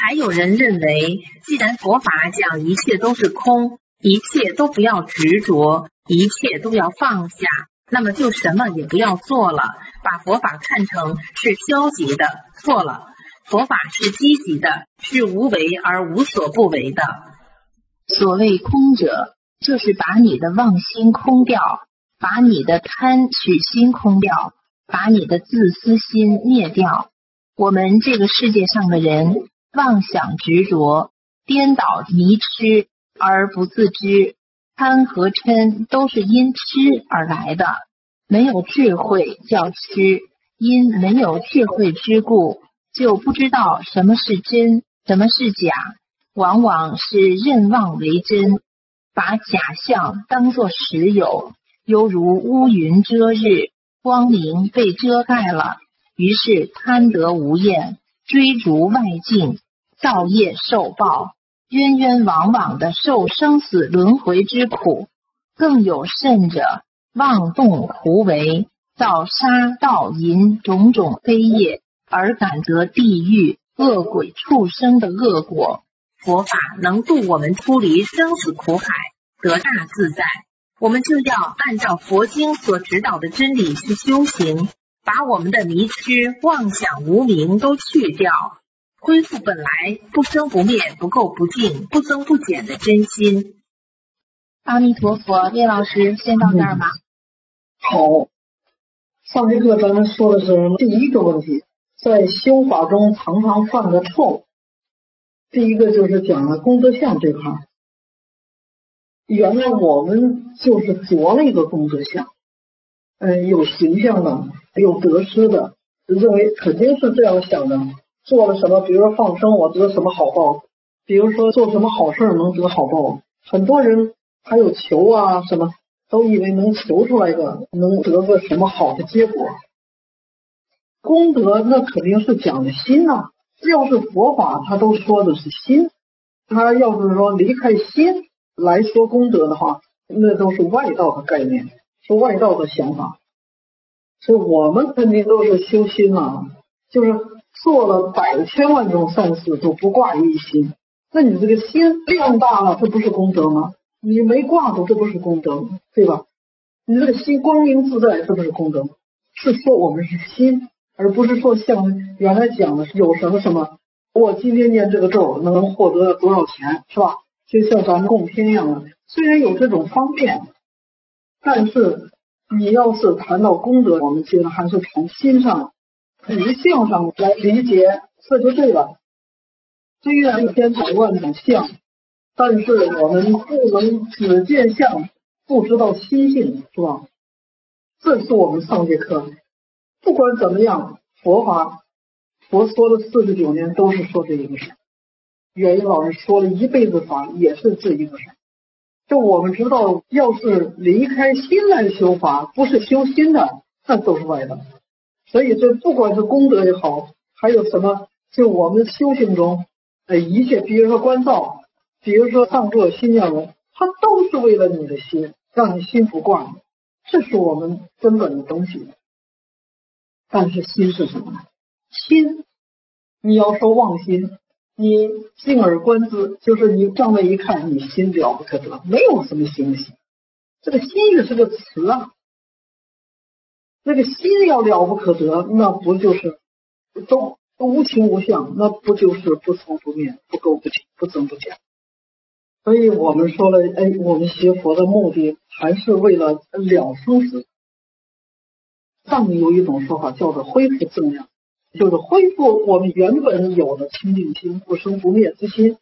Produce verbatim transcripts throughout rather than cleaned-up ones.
还有人认为，既然佛法讲一切都是空，一切都不要执着，一切都要放下，那么就什么也不要做了，把佛法看成是消极的，错了。佛法是积极的，是无为而无所不为的。 所谓空者，就是把你的妄心空掉，把你的贪取心空掉，把你的自私心灭掉。我们这个世界上的人妄想执着，颠倒迷痴而不自知，贪和嗔都是因痴而来的，没有智慧叫痴，因没有智慧之故，就不知道什么是真，什么是假，往往是认妄为真，把假象当作实有，犹如乌云遮日，光明被遮盖了，于是贪得无厌，追逐外境，造业受报，冤冤枉枉的受生死轮回之苦。更有甚者，妄动胡为，造杀盗淫种种非业，而感得地狱恶鬼畜生的恶果。 佛法能度我们出离生死苦海，得大自在。我们就要按照佛经所指导的真理去修行，把我们的迷痴、妄想、无明都去掉，恢复本来不生不灭、不垢不净、不增不减的真心。 阿弥陀佛，叶老师先到这儿吧。 好，上节课咱们说的是第一个问题，在修法中常常犯的错。第一个就是讲了功德相这块，原来我们就是着了一个功德相，嗯，有形象的，有得失的，认为肯定是这样想的，做了什么，比如说放生我得什么好报，比如说做什么好事能得好报，很多人还有求啊什么，都以为能求出来一个能得个什么好的结果。功德那肯定是讲的心啊，只要是佛法他都说的是心，他要是说离开心来说功德的话，那都是外道的概念，是外道的想法。所以我们肯定都是修心啊，就是做了百千万种善事都不挂于一心，那你这个心量大了，这不是功德吗？你没挂住，这不是功德吗？对吧？你这个心光明自在，这不是功德吗？是说我们是心，而不是说像原来讲的是有什么什么，我今天念这个咒能获得多少钱，是吧？就像咱们供天一样的，虽然有这种方便，但是你要是谈到功德，我们觉得还是从心上、理性上来理解，这就对了。虽然有千百万种相，但是我们不能只见相，不知道心性，是吧？这是我们上节课。不管怎么样，佛法佛说了四十九年都是说这一个事，元英老师说了一辈子法也是这一个事。就我们知道，要是离开心来修法，不是修心的，那都是外道。所以这不管是功德也好，还有什么，就我们修行中呃一切，比如说观照，比如说上座心念文，它都是为了你的心，让你心不挂，这是我们根本的东西。但是心是什么呢？心，你要说妄心，你静而观之，就是你这么一看，你心了不可得，没有什么心心。这个心也是个词啊，那个心要了不可得，那不就是都无情无相，那不就是不生不灭，不垢不净，不增不减。所以我们说了，哎，我们学佛的目的还是为了了生死。上面有一种说法叫做恢复正量，就是恢复我们原本有的清净心、不生不灭之心。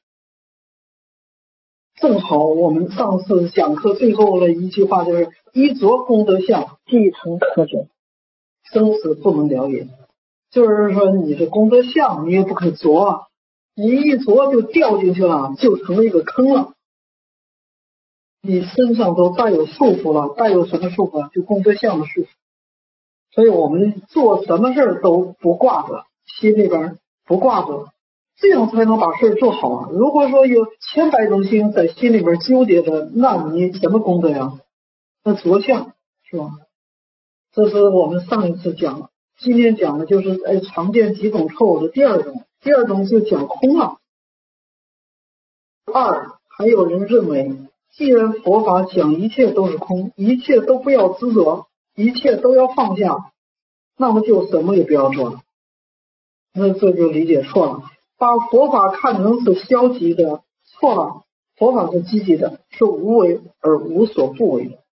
正好我们上次讲课最后的一句话就是一着功德相，即成可者，生死不能了也。就是说你的功德相你也不可着啊，你一着就掉进去了，就成了一个坑了，你身上都带有束缚了，带有什么束缚？就功德相的束缚。所以我们做什么事都不挂着，心里边不挂着，这样才能把事做好啊。如果说有千百种心在心里边纠结着，那你什么功德呀？那着相是吧？这是我们上一次讲的，今天讲的就是哎常见几种错误的第二种，第二种就讲空了。 二，还有人认为，既然佛法讲一切都是空，一切都不要执着，一切都要放下，那么就什么也不要做了。那这就理解错了，把佛法看成是消极的，错了。佛法是积极的，是无为而无所不为的。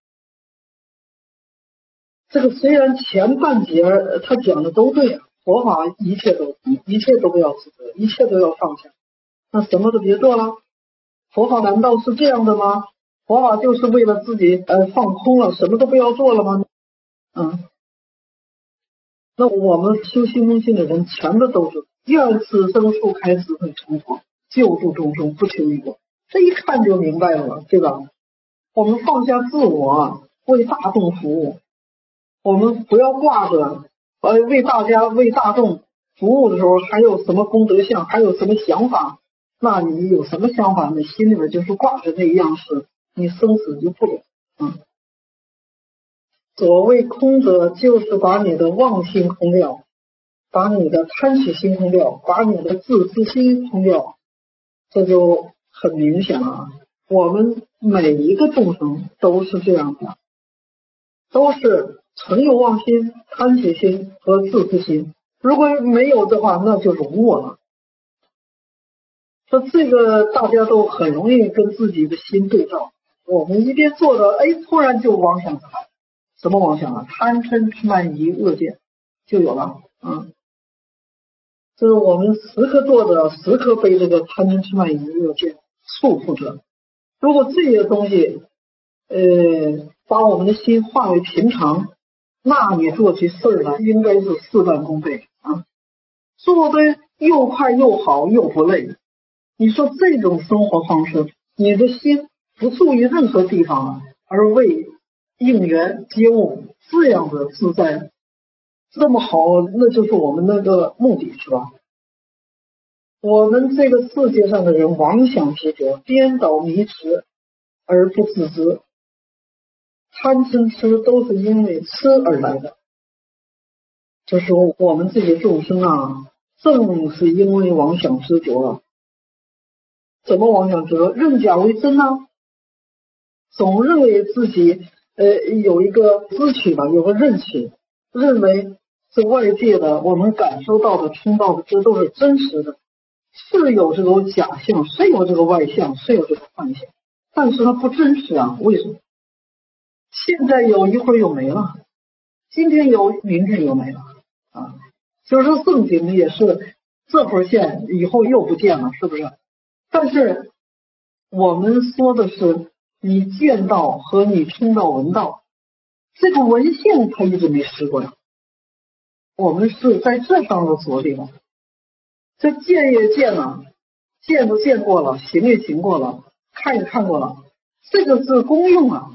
这个虽然前半节他讲的都对，佛法一切都一切都不要执着，一切都要放下，那什么都别做了。佛法难道是这样的吗？佛法就是为了自己呃放空了，什么都不要做了吗？嗯，那我们修心中心的人，全的都是愿此生速开智慧成佛，救度众生，不求于我。这一看就明白了，对吧？我们放下自我，为大众服务。我们不要挂着呃为大家为大众服务的时候还有什么功德相，还有什么想法，那你有什么想法，你心里面就是挂着那一样事，你生死就不了。嗯，所谓空者，就是把你的妄心空掉，把你的贪取心空掉，把你的自私心空掉，这就很明显了。我们每一个众生都是这样的，都是存有妄心、贪取心和自私心。如果没有的话，那就是无我了。说这个大家都很容易跟自己的心对照。我们一边做着，哎，突然就妄想来，什么妄想啊？贪嗔痴慢疑恶见就有了。嗯，就是我们时刻做着，时刻被这个贪嗔痴慢疑恶见束缚着。如果这些东西，呃，把我们的心化为平常，那你做起事儿来应该是事半功倍啊，做的又快又好又不累。你说这种生活方式，你的心不住于任何地方了，而为应缘接物，这样的自在，这么好，那就是我们那个目的，是吧？我们这个世界上的人妄想执着，颠倒迷痴而不自知，贪嗔痴都是因为吃而来的。这时候我们这些众生啊，正是因为妄想执着了。怎么妄想执着？认假为真呢？总认为自己呃有一个知取吧，有个认取，认为是外界的我们感受到的、听到的，这都是真实的。是有这种假象，是有这个外象，是有这个幻象，但是它不真实啊。为什么？现在有，一会儿又没了，今天有，明天又没了啊。就是圣经也是这会儿见，以后又不见了，是不是？但是我们说的是你见到和你听到闻到，这个文性它一直没失过来，我们是在这上头着力了。这见也见了，见都见过了，行也行过了，看也看过了，这个是功用啊。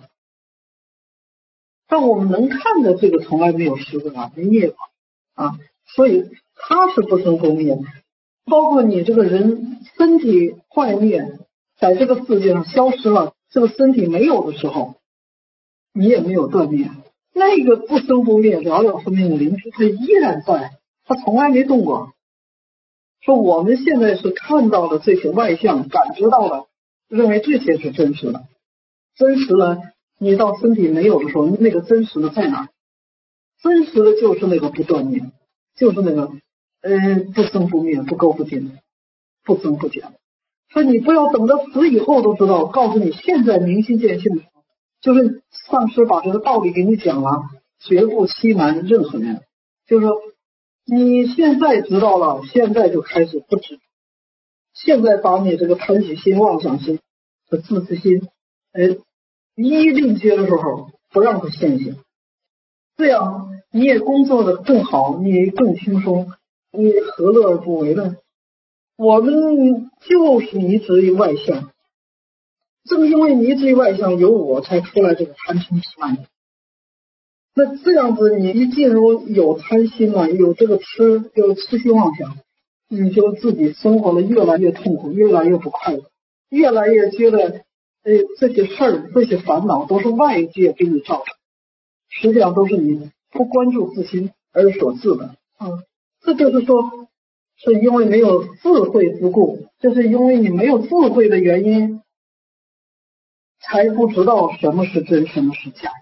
但我们能看的这个从来没有失过来，没灭过啊，所以它是不生不灭的。包括你这个人身体坏灭，在这个世界上消失了，这个身体没有的时候，你也没有断灭。那个不生不灭、了了分明的灵知，它依然在，它从来没动过。说我们现在是看到的这些外象，感知到了，认为这些是真实的。真实的，你到身体没有的时候，那个真实的在哪？真实的就是那个不断灭，就是那个呃不生不灭，不垢不净，不增不减。所以你不要等到死以后都知道，告诉你现在明心见性的时候，就是上师把这个道理给你讲了，绝不欺瞒任何人。就是说你现在知道了，现在就开始不知，现在把你这个贪取心、妄想心和自私心，哎，一令接的时候不让它现行，这样你也工作的更好，你更轻松，你何乐而不为呢？我们就是迷执于外相，正因为迷执于外相，有我才出来这个贪嗔痴慢疑。那这样子，你一进入有贪心了，有这个痴，有痴心妄想，你就自己生活的越来越痛苦，越来越不快乐，越来越觉得，呃，这些事儿、这些烦恼都是外界给你造成，实际上都是你不关注自心而所致的。嗯，这就是说， 是因为没有智慧之故，就是因为你没有智慧的原因，才不知道什么是真，什么是假。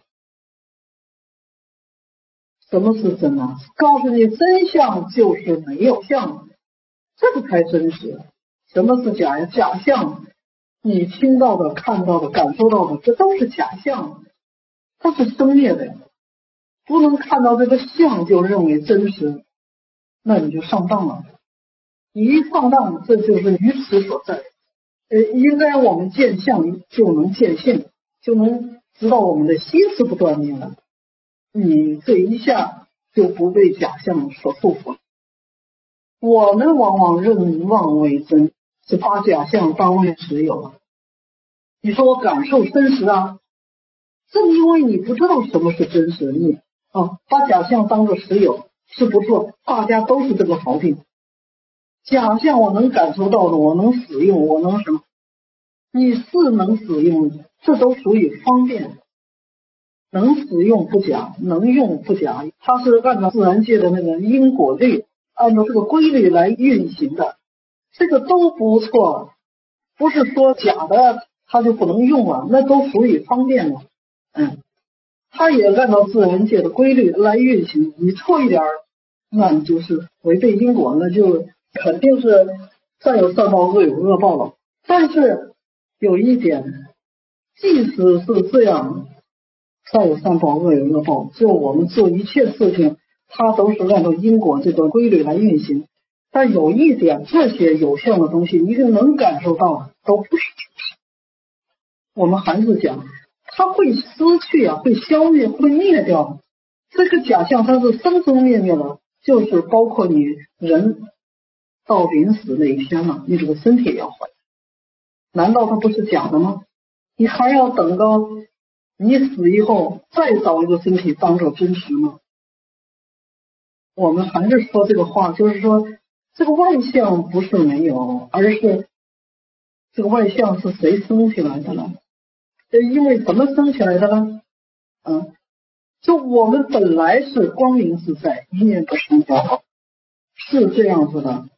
什么是真啊？告诉你，真相就是没有相，这个才真实。什么是假呀？假象，你听到的、看到的、感受到的，这都是假象，它是生灭的，不能看到这个相就认为真实，那你就上当了。你一上当，这就是愚痴所在。呃，应该我们见相就能见性，就能知道我们的心是不断灭了。你这一下就不被假象所束缚了。我们往往认妄为真，是把假象当为实有了。你说我感受真实啊，正因为你不知道什么是真实，你啊把假象当作实有是不错，大家都是这个毛病。假象我能感受到的，我能使用，我能什么？你是能使用，这都属于方便。能使用不假，能用不假，它是按照自然界的那个因果律，按照这个规律来运行的，这个都不错。不是说假的它就不能用了，那都属于方便了。嗯，它也按照自然界的规律来运行，你错一点，那你就是违背因果，那就肯定是善有善报，恶有恶报了。但是有一点，即使是这样，善有善报，恶有恶报，就我们做一切事情，它都是按照因果这个规律来运行。但有一点，这些有相的东西，你能感受到，都不是真实。我们还是讲，它会失去啊，会消灭，会灭掉。这个假象它是生生灭灭的，就是包括你人到临死那一天了，你这个身体也要坏。难道它不是假的吗？你还要等到你死以后再找一个身体当做真实吗？我们还是说这个话，就是说这个外相不是没有，而是这个外相是谁生起来的呢？因为怎么生起来的呢？嗯，就我们本来是光明自在，一念不生焦，是这样子的。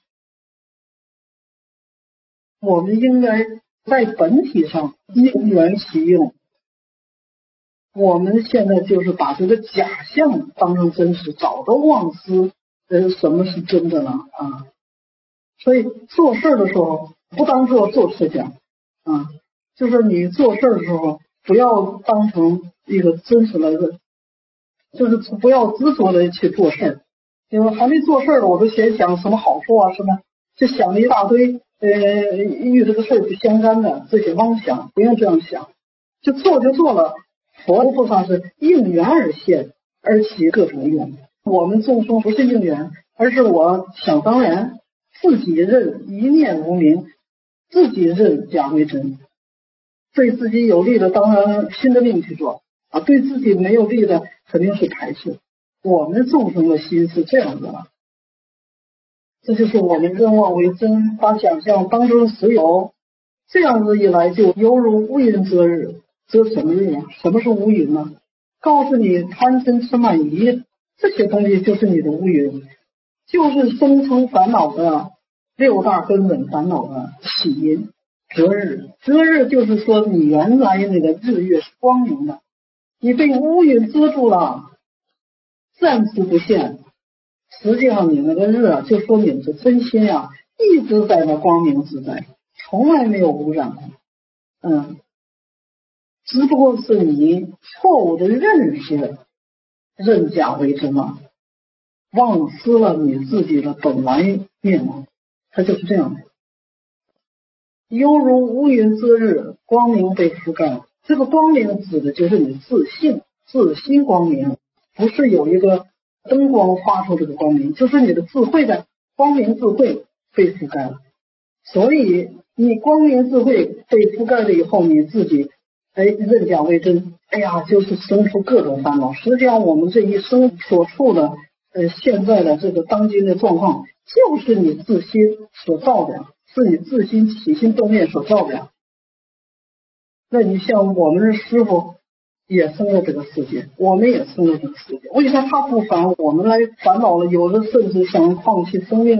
我们应该在本体上应缘其用。我们现在就是把这个假象当成真实，早都忘失呃什么是真的了啊！所以做事的时候不当做做事情啊，就是你做事的时候不要当成一个真实的，就是不要执着的去做事，因为还没做事了，我都先想什么好处啊什么，就想了一大堆呃与这个事不相干的这些妄想，不用这样想，就做就做了。佛菩萨是应缘而现，而起各种用。我们众生不是应缘，而是我想当然，自己认一念无明，自己认假为真。对自己有利的当然拼着命去做啊，对自己没有利的肯定是排斥。我们众生的心是这样子的，这就是我们认妄为真，把假象当成实有，这样子一来就犹如无云遮日。遮什么日啊？什么是乌云呢？告诉你，贪嗔痴慢疑这些东西就是你的乌云，就是生成烦恼的六大根本烦恼的起因。遮日，遮日就是说你原来那个日月是光明的，你被乌云遮住了，暂时不现。实际上你那个日啊，就说明是真心啊，一直在那光明自在，从来没有污染过。嗯。只不过是你错误的认识，认假为真了，忘失了你自己的本来面目，它就是这样的。犹如乌云遮日，光明被覆盖。这个光明指的就是你自信，自心光明，不是有一个灯光发出这个光明，就是你的智慧的光明智慧被覆盖了。所以你光明智慧被覆盖了以后，你自己哎，认假为真，哎呀，就是生出各种烦恼。实际上，我们这一生所处的呃现在的这个当今的状况，就是你自心所造的，是你自心起心动念所造的。那你像我们的师父也生了这个世界，我们也生了这个世界，为啥他不烦，我们来烦恼了？有的甚至想放弃生命啊，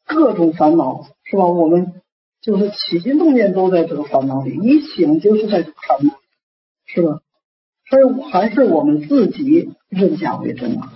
各种烦恼，是吧？我们就是起心动念都在这个烦恼里，一醒就是在这个烦恼，是吧？所以还是我们自己认假为真啊。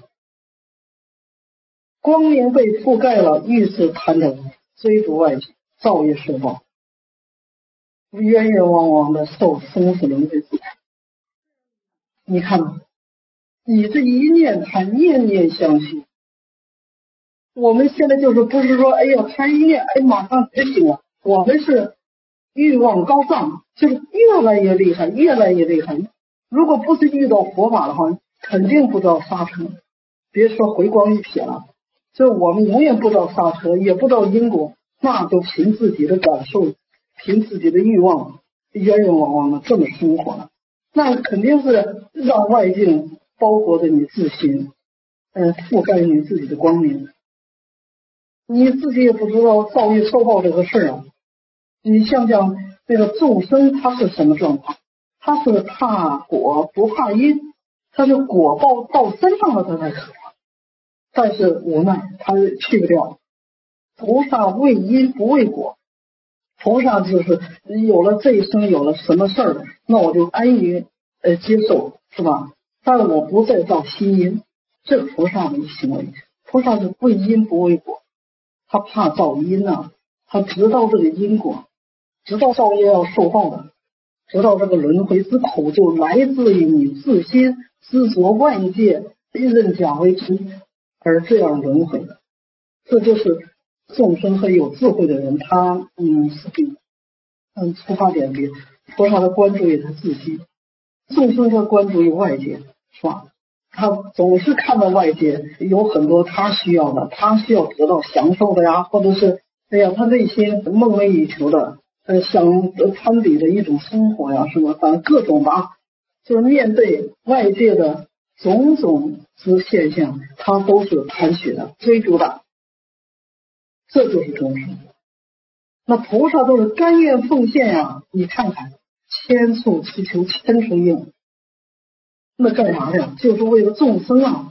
光明被覆盖了，欲是贪着追逐外界，造业受报，冤冤枉枉的受生死轮回苦。你看吧，你这一念他念念相续。我们现在就是不是说哎呀他一念哎马上觉醒了，我们是欲望高涨，就是越来越厉害越来越厉害。如果不是遇到佛法的话，肯定不知道刹车，别说回光一瞥了，所以我们永远不知道刹车，也不知道因果，那就凭自己的感受，凭自己的欲望冤冤枉枉的这么生活了，那肯定是让外境包裹着你自心，嗯，覆盖你自己的光明，你自己也不知道造业受报这个事儿啊。你想想这个众生他是什么状况？他是怕果不怕因，他是果报到身上了他才可怕，但是无奈他去不掉。菩萨为因不为果，菩萨就是有了这一生有了什么事儿，那我就安于呃接受，是吧？但我不再造新因，这是菩萨的行为。菩萨是为因不为果，他怕造因啊，他知道这个因果，知道造业要受报的，知道这个轮回之苦就来自于你自心执着外界认假为真而这样轮回的。这就是众生和有智慧的人，他嗯是比嗯出发点比菩萨的关注于他自心，众生的关注于外界，是吧？他总是看到外界有很多他需要的，他需要得到享受的呀，或者是哎呀他内心梦寐以求的呃想攀比的一种生活呀，什么反正各种吧，就是面对外界的种种之现象，他都是贪取的追逐的，这就是众生。那菩萨都是甘愿奉献呀，你看看千处祈求千处应，那干啥呀？就是为了众生啊，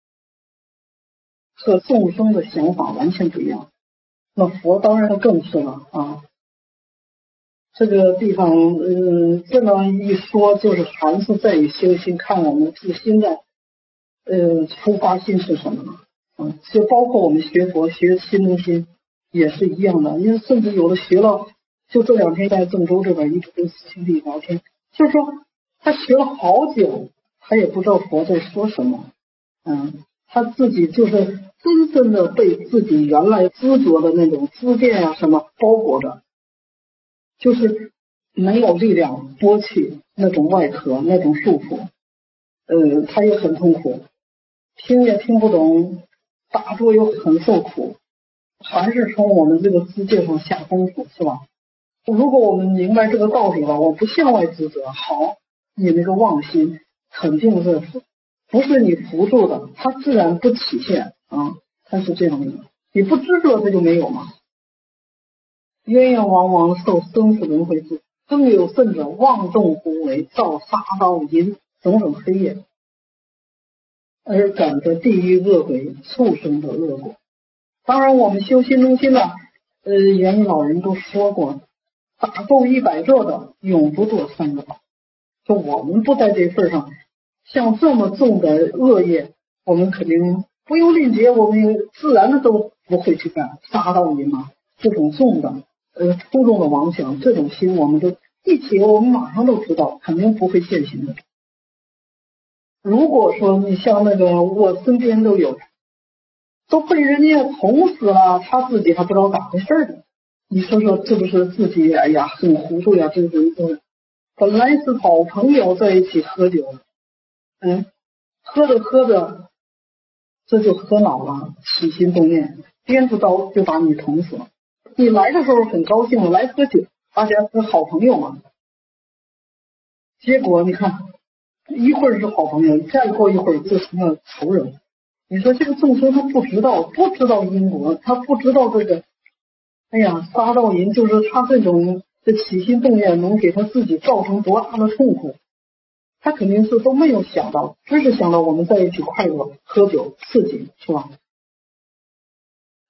和众生的想法完全不一样。那佛当然更是了啊。这个地方嗯，这么一说，就是还是在于修心，看我们自心的呃出发心是什么呢？嗯，就包括我们学佛学心中心也是一样的，因为甚至有的学了，就这两天在郑州这边一直跟师兄弟聊天，就是说他学了好久，他也不知道佛在说什么，嗯，他自己就是深深的被自己原来执着的那种知见啊什么包裹着，就是没有力量剥去那种外壳那种束缚，呃，他也很痛苦，听也听不懂，打坐又很受苦，还是从我们这个知见上下功夫，是吧？如果我们明白这个道理了，我不向外执着，好，你那个妄心肯定是不是你扶住的，它自然不体现啊，它是这样的，你不执着它就没有嘛。冤冤枉枉受生死轮回之，更有甚者妄动胡为，造杀盗淫种种黑业，而感得地狱恶鬼畜生的恶果。当然我们修心中心呢，呃，元老人都说过，打够一百个的永不做三个道。就我们不在这份上，像这么重的恶业，我们肯定不用吝劫，我们自然的都不会去干杀盗淫嘛，这种重的呃粗重的妄想，这种心我们都一起，我们马上都知道，肯定不会现行的。如果说你像那个我身边都有，都被人家捅死了，他自己还不知道咋回事的，你说说这不是自己哎呀很糊涂呀？这是这本来是好朋友在一起喝酒，嗯，喝着喝着这就喝恼了，起心动念，掂出刀就把你捅死了。你来的时候很高兴，来喝酒，大家是好朋友嘛。结果你看，一会儿是好朋友，再过一会儿就成了仇人。你说这个众生他不知道，不知道因果，他不知道这个，哎呀，杀盗淫就是他这种的起心动念能给他自己造成多大的痛苦，他肯定是都没有想到，只是想到我们在一起快乐，喝酒刺激，是吧？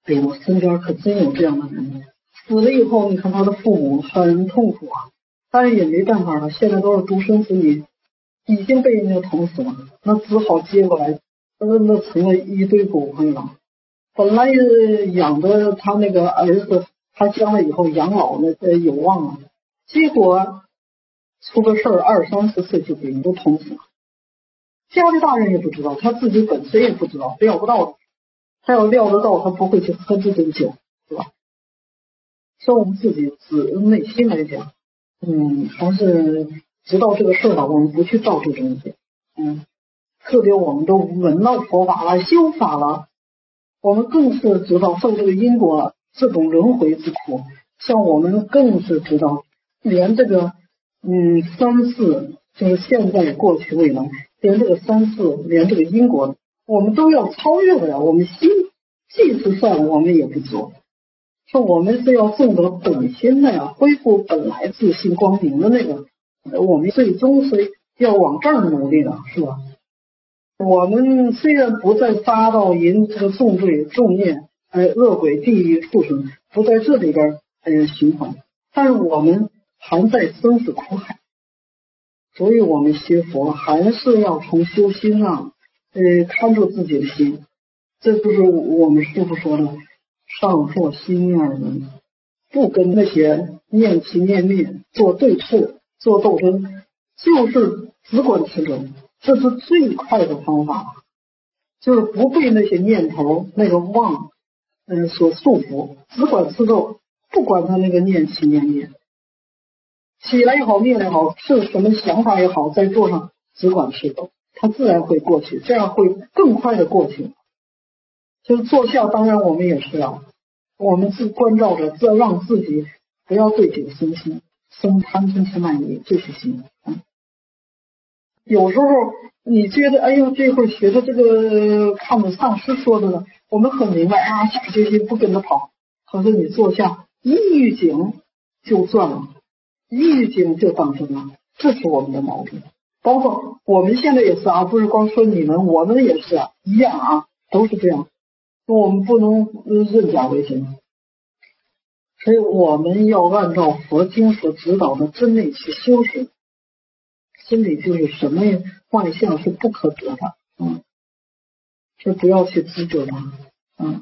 哎呦，我身边可真有这样的人，死了以后，你看他的父母很痛苦啊，但是也没办法了，现在都是独生子女，已经被人家捅死了，那只好接过来，那那成了一堆骨灰了。本来养的他那个儿子，他将来以后养老呢呃有望了，结果出个事儿，二三十岁就给人都捅死了。家里大人也不知道，他自己本身也不知道，料不到的。他要料得到，他不会去喝这顿酒，是吧？从我们自己自内心来讲，嗯，还是知道这个事儿了，我们不去造这东西，嗯，特别我们都闻到佛法了，修法了，我们更是知道受这个因果这种轮回之苦，像我们更是知道，连这个嗯三世就是现在、过去、未来，连这个三世，连这个因果。我们都要超越的呀，我们心即使善我们也不做，说我们是要证得本心的呀，恢复本来自信光明的那个，我们最终是要往这儿努力的，是吧？我们虽然不再杀盗淫这个重罪重业，呃恶鬼地狱畜生不在这里边呃循环，但是我们还在生死苦海，所以我们学佛还是要从修心上呃，看住自己的心，这就是我们师父说的上作心念人，不跟那些念起念灭做对峙做斗争，就是只管持咒，这是最快的方法，就是不被那些念头那个妄嗯、呃、所束缚，只管持咒，不管他那个念起念灭，起来也好灭也好，是什么想法也好，在做上只管持咒，它自然会过去，这样会更快的过去。就是坐下，当然我们也是啊，我们自关照着，这让自己不要对酒生心，生贪嗔痴慢疑这些心。嗯，有时候你觉得，哎呦，这会儿学的这个看着上师说的呢，我们很明白啊，下决心不跟着跑。可是你坐下，一预警就转了，一预警就当真了，这是我们的毛病。包括我们现在也是啊，不是光说你们，我们也是啊，一样啊，都是这样。我们不能认假为真，所以我们要按照佛经所指导的真理去修行。真理就是什么外相是不可得的，嗯，是不要去执着它，嗯，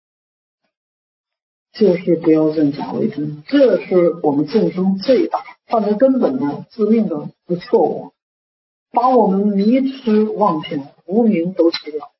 就是不要认假为真，这是我们众生最大犯的根本的致命的错误。把我们迷痴妄想无明都去掉，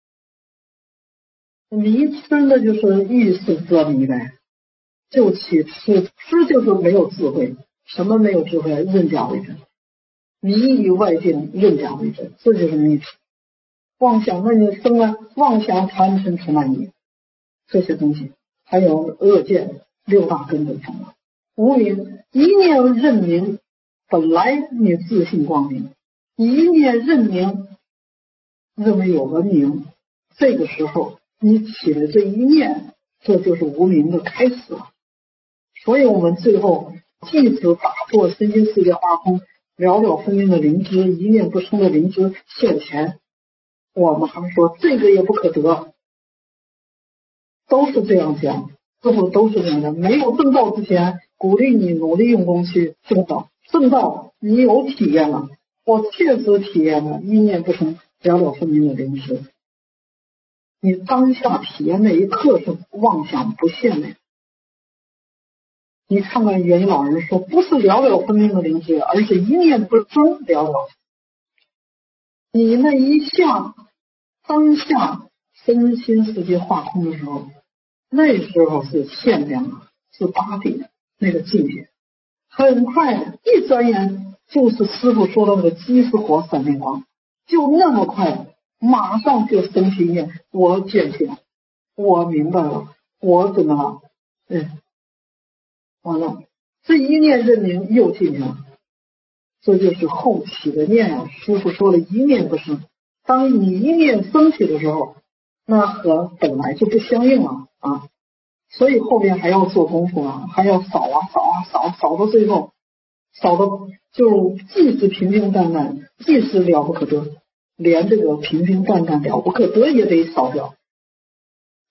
迷痴呢就是意识则迷呗，就起痴，痴就是没有智慧，什么没有智慧？认假为真，迷于外境，认假为真，这就是迷痴。妄想那就生了妄想贪嗔痴慢疑这些东西，还有恶见六大根本上了。无明一念认明，本来你自信光明。一念认明，认为有个明，这个时候你起了这一念，这就是无明的开始了。所以我们最后即使打破身心世界化空，了了分明的灵知，一念不生的灵知现前，我们还说这个也不可得，都是这样讲，师父都是这样的。没有证道之前，鼓励你努力用功去证道，证道你有体验了。我确实体验了一念不生了了分明的灵知，你当下体验那一刻是妄想不现的。你看看元老人说，不是了了分明的灵知，而是一念不生了了。你那一下当下身心世界化空的时候，那时候是限量了，是八地那个境界，很快一转眼就是师父说的那个鸡是火闪电光，就那么快，马上就升起一念，我见性，我明白了，我怎么了？嗯，完了，这一念认明又进去了，这就是后起的念啊。师父说了一念不生，当你一念升起的时候，那和本来就不相应了啊。所以后边还要做功夫啊，还要扫啊扫啊扫，扫到最后，扫到就既是平平淡淡，既是了不可得，连这个平平淡淡了不可得也得扫掉。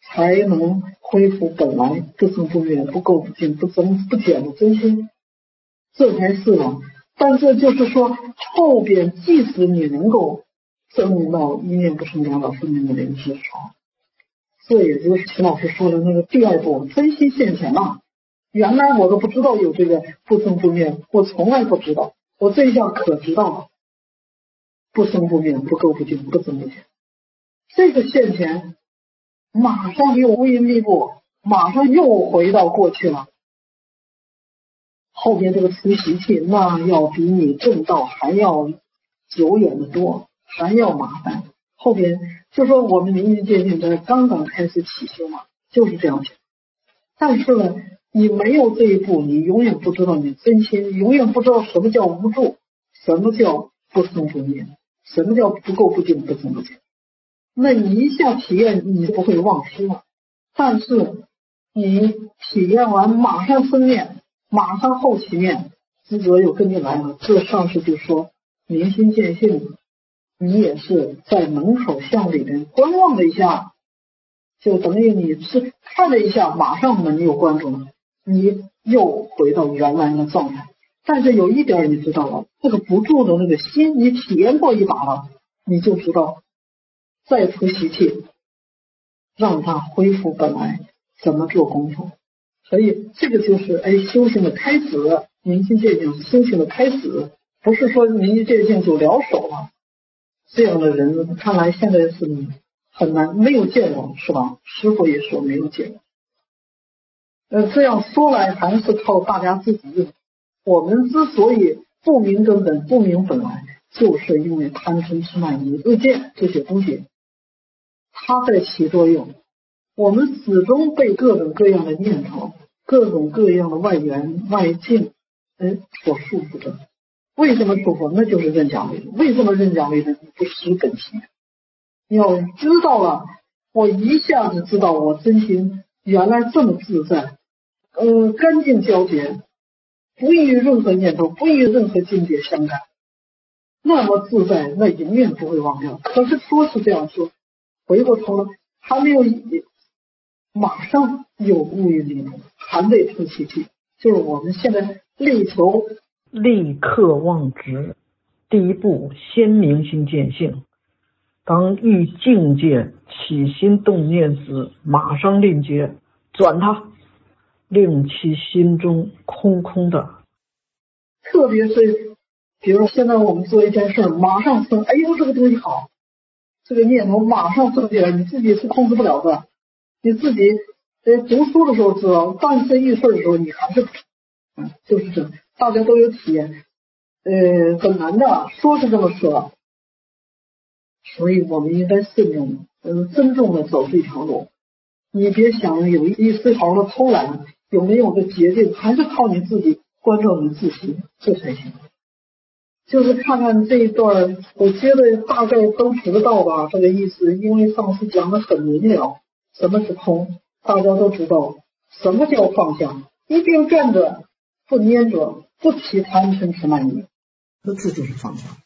才能恢复本来不增不灭、不垢不净、不增不减的真心，这才是啊。但这就是说，后边即使你能够证到一念不生两道分明的灵知时，这也就是秦老师说的那个第二步，真心现前啊。原来我都不知道有这个不生不灭，我从来不知道，我这一下可知道了，不生不灭、不垢不净、不增不减。这个现前马上又乌云密布，马上又回到过去了。后边这个出习气，那要比你正道还要久远的多，还要麻烦。后边就说我们明心见性在刚刚开始起修嘛，就是这样想。但是呢，你没有这一步，你永远不知道你真心，永远不知道什么叫无助，什么叫不生不灭，什么叫不垢不净、不增不减。那你一下体验，你不会忘失了。但是你体验完，马上生念，马上后起念，执着又跟进来了。这上师就说，明心见性，你也是在门口巷里面观望了一下，就等于你是看了一下，马上门又关住了，你又回到原来的状态。但是有一点你知道了，这个不住的那个心，你体验过一把了，你就知道再出习气，让它恢复本来，怎么做功夫。所以这个就是哎修行的开始，明心见性修行的开始，不是说明心见性就了手了。这样的人看来现在是很难，没有见过，是吧？师父也说没有见过。呃，这样说来还是靠大家自己用。我们之所以不明根本、不明本来，就是因为贪嗔痴慢疑恶见这些东西，它在起作用。我们始终被各种各样的念头、各种各样的外缘、外境，哎，所束缚着。为什么束缚？那就是认假为真。为什么认假为真？不识本心。你要知道了，我一下子知道我真心原来这么自在，呃，干净交接，不与任何念头，不与任何境界相干，那么自在，那永远不会忘掉。可是说是这样说，回过头来还没有，马上有乌云密布，还得出习气，就是我们现在力求立刻忘执。第一步，先明心见性。当遇境界起心动念时，马上令觉，转它，令其心中空空的。 特别是比如说现在我们做一件事，马上生，哎呦这个东西好，这个念头马上生起来，你自己是控制不了的。你自己呃读书的时候知道，但是遇事的时候你还是嗯，就是这，大家都有体验，呃，很难的，说是这么说，所以我们应该慎重，嗯、呃，尊重的走这条路。你别想有一丝毫的偷懒，有没有个捷径，还是靠你自己关照你自心，这才行。就是看看这一段，我觉得大概都知道吧，这个意思，因为上次讲的很明了。什么是空？大家都知道。什么叫放下？一定站着，不粘着，不起贪嗔痴慢疑，这就是放下。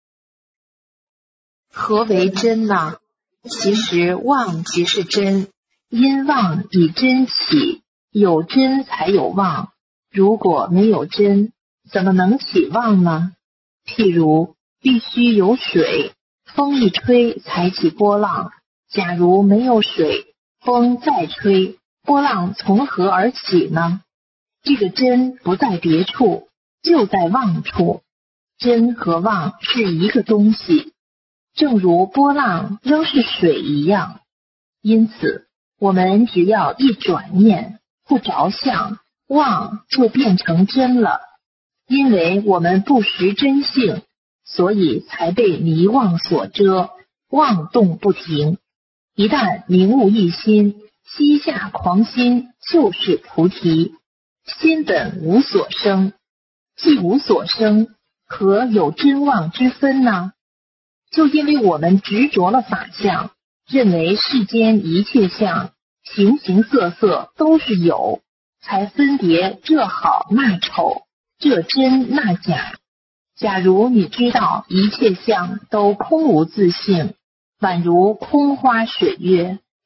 何为真呢？其实妄即是真，因妄以真起，有真才有妄。如果没有真，怎么能起妄呢？譬如必须有水，风一吹才起波浪。假如没有水，风再吹，波浪从何而起呢？这个真不在别处，就在妄处。真和妄是一个东西，正如波浪仍是水一样。因此，我们只要一转念，不着相，妄就变成真了。因为我们不识真性，所以才被迷妄所遮，妄动不停。一旦明悟一心，息下狂心，就是菩提。心本无所生，既无所生，何有真妄之分呢？就因为我们执着了法相，认为世间一切相，形形色色都是有，才分别这好那丑，这真那假。假如你知道一切相都空无自性，宛如空花水月，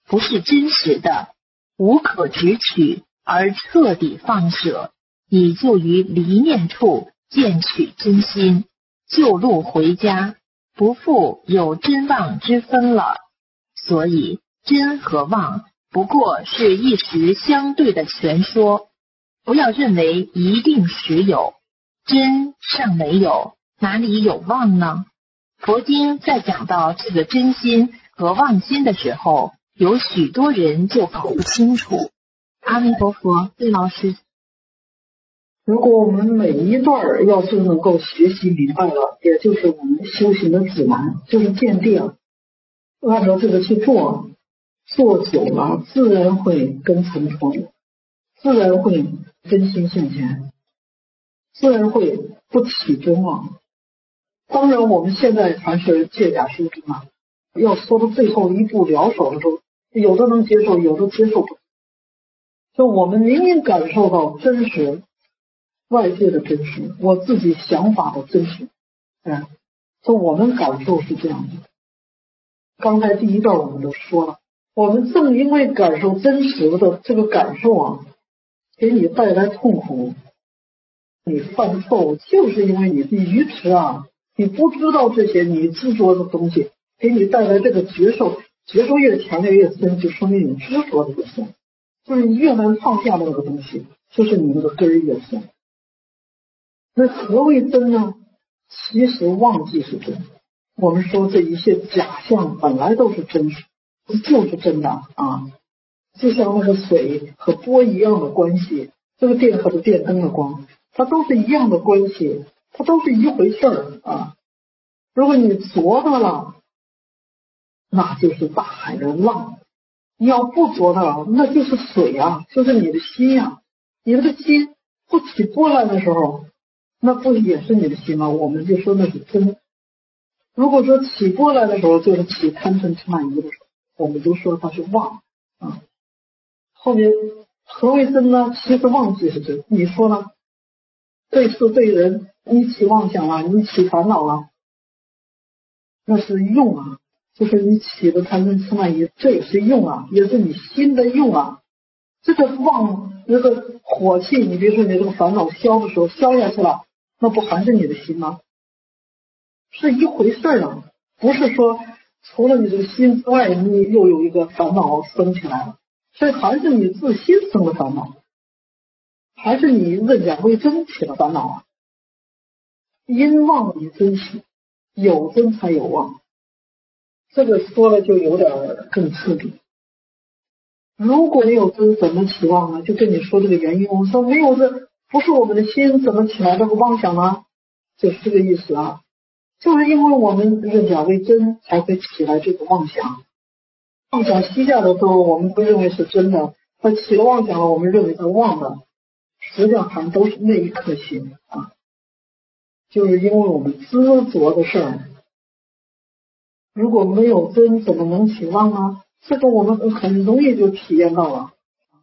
不是真实的，无可直取而彻底放舍，以就于离念处见取真心，就路回家，不复有真妄之分了。所以真和妄不过是一时相对的权说，不要认为一定实有，真尚没有，哪里有妄呢？佛经在讲到这个真心和妄心的时候，有许多人就搞不清楚。阿弥陀佛，对老师。 如果我们每一段要是能够学习明白了，也就是我们修行的指南，就是鉴定，按照这个去做，做久了自然会根尘脱，自然会真心向前，自然会不起真妄。当然我们现在还是借假修真啊，要说到最后一步了手的时候，有的能接受，有的接受不了。就我们明明感受到真实，外界的真实，我自己想法的真实，哎，就我们感受是这样的。刚才第一段我们都说了，我们正因为感受真实的这个感受啊，给你带来痛苦，你犯错就是因为你的愚痴啊，你不知道这些你执着的东西，给你带来这个觉受，觉受越强烈越深，就说明你执着的越深，就是你越难放下那个东西，就是你那个根儿越深。那何为真呢？其实忘记是真。我们说这一切假象本来都是真实，就是真的啊。就像那个水和波一样的关系，这个电和这电灯的光，它都是一样的关系，它都是一回事儿啊。如果你着它了，那就是大海的浪；你要不着它了，那就是水啊，就是你的心呀、啊。你这个心不起波澜的时候，那不也是你的心吗？我们就说那是真。如果说起波澜的时候，就是起贪嗔痴慢疑的时候，我们就说它是妄啊。后面何为真呢？其实忘记是真。你说呢？对事对人，你起妄想了，你起烦恼了，那是用啊，就是你起的贪嗔痴慢疑，这也是用啊，也是你心的用啊。这个妄，那个火气，你比如说你这个烦恼消的时候消下去了，那不还是你的心吗？是一回事儿啊，不是说除了你这个心之外，你又有一个烦恼生起来了，所以还是你自心生的烦恼，还是你认假为真起的烦恼啊。因妄以真起，有真才有妄，这个说了就有点更彻底。如果没有真，怎么起妄呢？就跟你说这个原因，我说没有这，不是我们的心，怎么起来这个妄想呢？就是这个意思啊。就是因为我们认假为真，才会起来这个妄想。妄想息下的时候，我们不认为是真的；它起了妄想了，我们认为是妄的。实际上还都是那一颗心啊，就是因为我们执着的事儿。如果没有真，怎么能起妄呢？这个我们很容易就体验到了。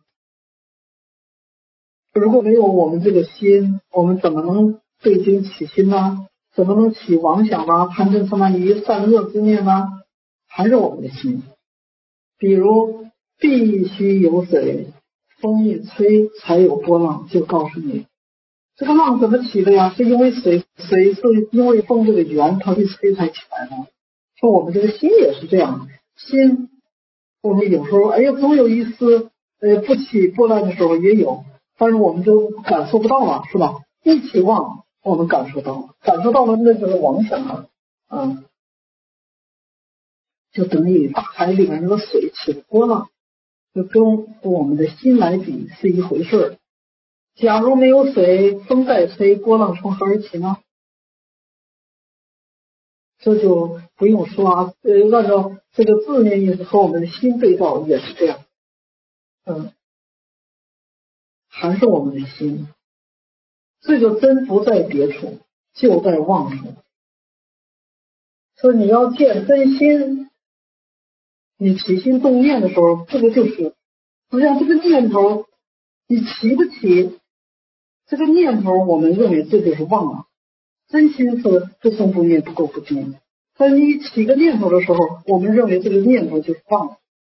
如果没有我们这个心，我们怎么能对经起心呢？怎么能起妄想呢？贪嗔痴慢疑善恶之念呢？还是我们的心。比如必须有水，风一吹才有波浪，就告诉你这个浪怎么起的呀？是因为水，水是因为风这个源，它一吹才起来的。说我们这个心也是这样，心我们有时候哎呀总有一丝呃不起波澜的时候也有，但是我们就感受不到了，是吧？一起妄我们感受到了，感受到了，那就是妄想了，嗯，就等于大海里面那个水起的波浪，就跟我们的心来比是一回事儿。假如没有水，风再吹，波浪从何而起呢？这就不用说啊，呃，按照这个字面意思和我们的心对照也是这样，嗯，还是我们的心。这个真不在别处，就在妄处。说你要见真心，你起心动念的时候，这个就是，实际上这个念头，你起不起，这个念头，我们认为这就是妄了。真心是不生不灭，不垢不净。但你起个念头的时候，我们认为这个念头就是妄了。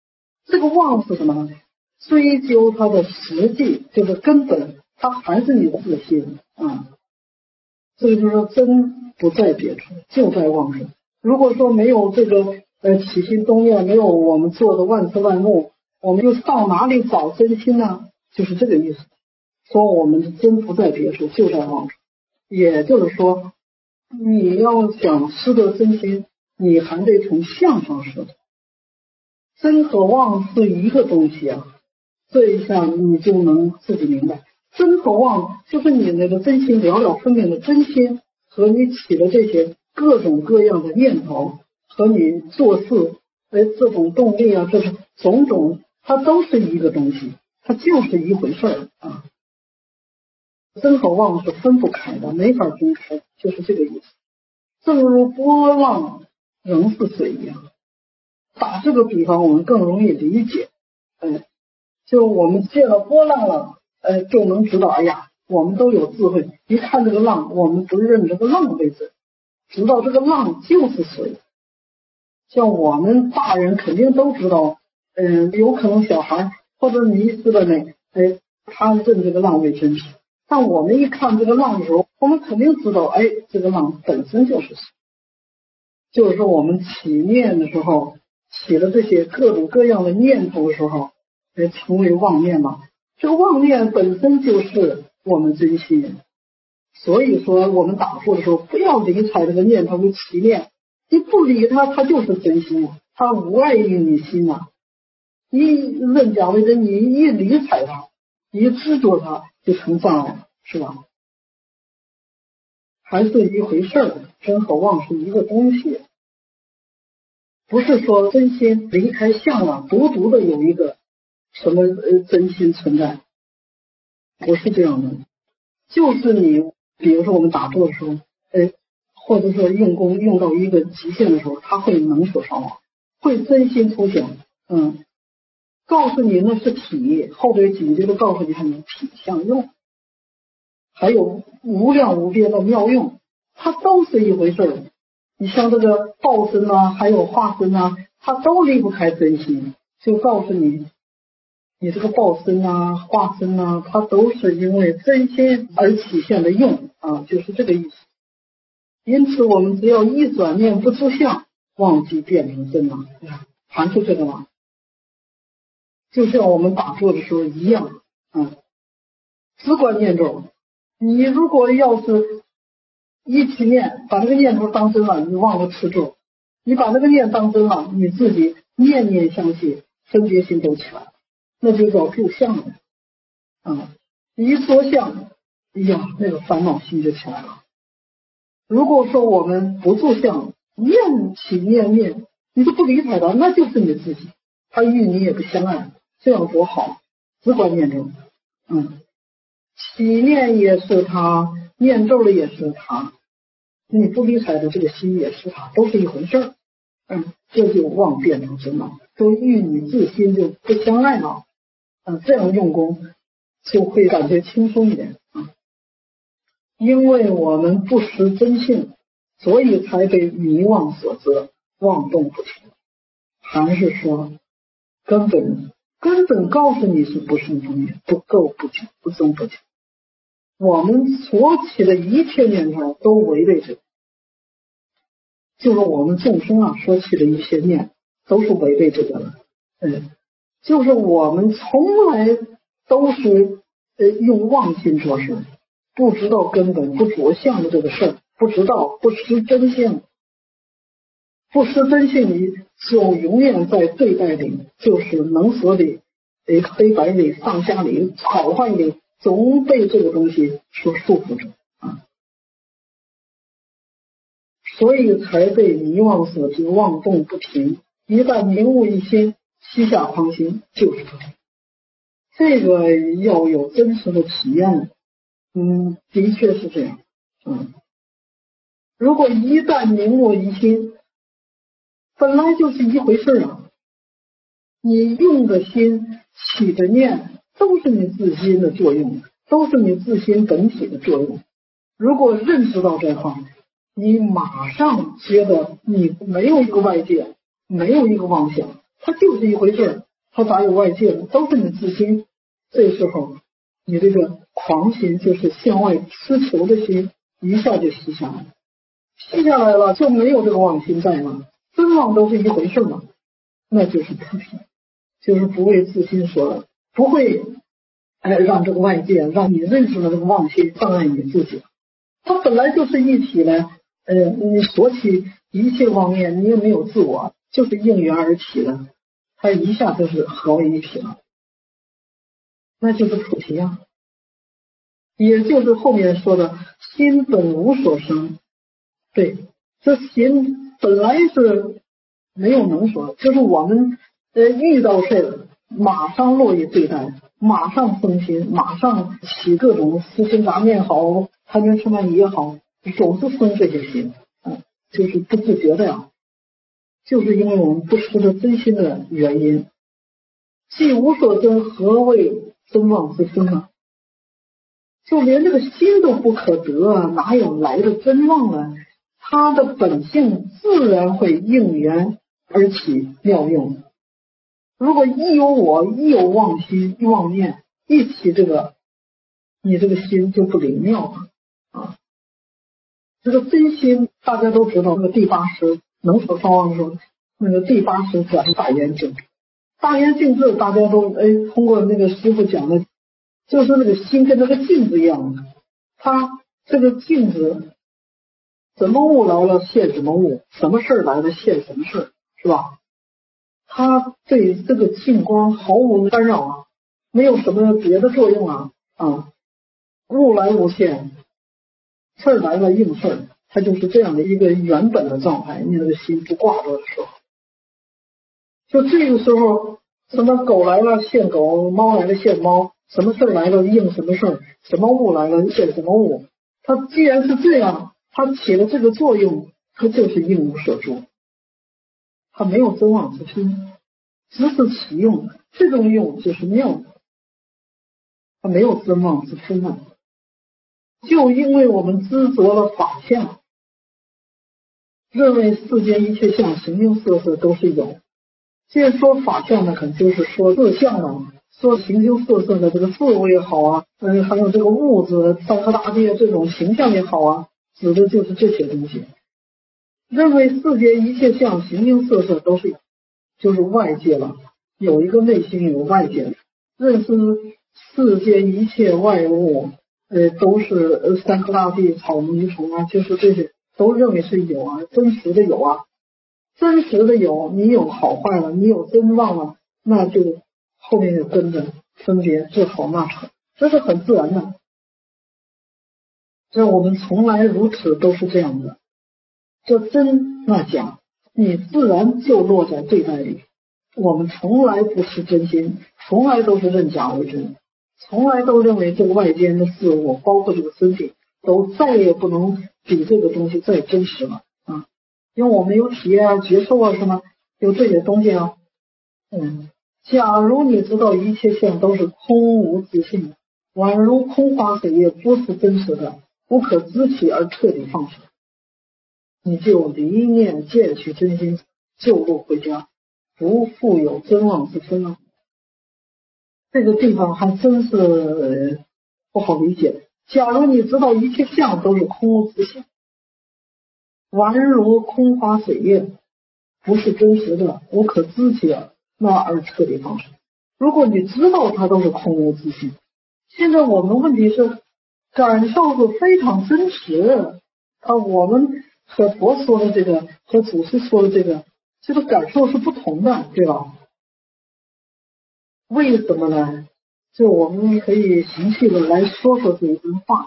这个妄是什么呢？追究它的实际，就是根本，它还是你自心啊。所以就是说，真不在别处，就在妄中。如果说没有这个呃起心动念，没有我们做的万事万物，我们又到哪里找真心呢？就是这个意思。说我们的真不在别处，就在妄中。也就是说，你要想识得真心，你还得从相上识得。真和妄是一个东西啊，这一下你就能自己明白。真和妄就是你那个真心了了分明的真心，和你起的这些各种各样的念头，和你做事哎这种动力啊，这是种种，它都是一个东西，它就是一回事儿啊。真和妄是分不开的，没法分开，就是这个意思。正如波浪仍是水一样，打这个比方我们更容易理解。哎，就我们见了波浪了，哎，就能知道，哎呀，我们都有智慧，一看这个浪，我们不认这个浪为真，知道这个浪就是水。像我们大人肯定都知道，嗯、呃，有可能小孩或者迷失的那，哎，他认这个浪为真实。但我们一看这个浪的时候，我们肯定知道，哎，这个浪本身就是水。就是说，我们起念的时候，起了这些各种各样的念头的时候，才成为妄念嘛。这个妄念本身就是我们真心。所以说，我们打坐的时候，不要理睬这个念头跟起念，你不理它，它就是真心啊，它无碍于你心啊。一认假为真，你一理睬它，一执着它，就成障碍了，是吧？还是一回事儿，真和妄是一个东西，不是说真心离开相了，独独的有一个什么呃真心存在，不是这样的。就是你，比如说我们打坐的时候，哎，或者说用功用到一个极限的时候，它会能所伤亡，会真心出现，嗯，告诉你那是体，后边紧接着告诉你还有体相用。还有无量无边的妙用，它都是一回事儿。你像这个报身啊，还有化身啊，它都离不开真心。就告诉你，你这个报身啊、化身啊，它都是因为真心而体现的用啊，就是这个意思。因此，我们只要一转念不出相，妄即变成真了，还是这个嘛？就像我们打坐的时候一样，嗯，只管念咒。你如果要是一起念，把这个念头当真了，你忘了持咒；你把这个念当真了，你自己念念相信，分别心都起来了，那就叫住相了。啊，一说相，哎呀，那个烦恼心就起来了。如果说我们不住相，念起念念，你都不理睬他，那就是你自己，他与你也不相爱，这样多好，只管念咒，嗯。起念也是他，念咒的也是他，你不理睬的这个心也是他，都是一回事儿。嗯，这就妄变成真了，都与你自心就不相爱了。嗯，这样用功就会感觉轻松一点啊。因为我们不识真性，所以才被迷妄所遮，妄动不停。还是说，根本根本告诉你是不生不灭，不垢不净，不增不减。我们所起的一切念头都违背这个，就是我们众生啊所起的一切念都是违背这个的。嗯，就是我们从来都是呃用妄心做事，不知道根本，不着相的这个事儿，不知道不识真性，不识真性，你就永远在对待里，就是能舍里、呃黑白里、上下里、好坏里，总被这个东西所束缚着啊，所以才被迷妄所及，妄动不停。一旦明悟一心，息下狂心，就是这个。这个要有真实的体验，嗯，的确是这样。嗯，如果一旦明悟一心，本来就是一回事啊。你用的心、起的念，都是你自心的作用，都是你自心本体的作用。如果认识到这块，你马上觉得你没有一个外界，没有一个妄想，它就是一回事， 它咋有外界呢？都是你自心。这时候你这个狂心，就是向外痴求的心，一下就息下来，息下来了就没有这个妄心在了，真妄都是一回事嘛，那就是菩提，就是不为自心所，不会哎让这个外界让你认识了这个妄心障碍你自己，它本来就是一体的。呃，你所起一切妄念，你也没有自我，就是应缘而起的，它一下就是合为一体了，那就是菩提啊。也就是后面说的心本无所生，对，这心本来是没有能所，就是我们呃遇到事马上落于对待，马上分心，马上起各种私心杂念好，贪嗔痴慢疑也好，总是生这些心，嗯，就是不自觉的呀，就是因为我们不识得真心的原因。既无所真，何谓真妄之分呢？就连这个心都不可得，哪有来的真妄呢？它的本性自然会应缘而起妙用。如果一有我，一有妄心、一妄念，一起这个，你这个心就不灵妙了啊。这个真心大家都知道，那个第八识能所双忘说，那个第八识转大圆镜，大圆镜智大家都哎通过那个师傅讲的。就是那个心跟那个镜子一样，它这个镜子什么物来了现什么物，什么事来了现什么事，是吧？它对这个镜光毫无干扰啊，没有什么别的作用啊啊，物来无现，事来了应事，它就是这样的一个原本的状态。你那个心不挂着的时候，就这个时候，什么狗来了现狗，猫来了现猫。什么事来了应什么事，什么物来了现什么物，它既然是这样，它起了这个作用，它就是应无所住，它没有真妄之分，只是起用，这种用就是妙的，它没有真妄之分啊。就因为我们执着了法相，认为世间一切相形形色色都是有，既然说法相呢，可能就是说色相了。说形形色色的这个事物也好啊，嗯，还有这个物质、山河大地这种形象也好啊，指的就是这些东西。认为世间一切相形形色色都是就是外界了，有一个内心有外界，认识世间一切外物，呃，都是山河大地、草木鱼虫啊，就是这些都认为是有啊，真实的有啊，真实的有，你有好坏了，你有真妄了，那就。后面就跟着分别这好那丑，这是很自然的。这我们从来如此都是这样的，这真那假，你自然就落在对待里。我们从来不是真心，从来都是认假为真，从来都认为这个外间的事物，包括这个身体，都再也不能比这个东西再真实了啊！因为我们有体验啊、觉受啊什么，有这些东西啊，嗯。假如你知道一切相都是空无自性，宛如空花水液，不是真实的，不可知起而彻底放手，你就离念见取真心，就路回家，不复有真妄之分了。这个地方还真是不好理解。假如你知道一切相都是空无自性，宛如空花水液，不是真实的，不可知起而那而彻底放手。如果你知道它都是空无自性，现在我们问题是感受是非常真实啊，我们和佛说的这个和祖师说的这个这个感受是不同的，对吧？为什么呢？就我们可以详细的来说说这一段话。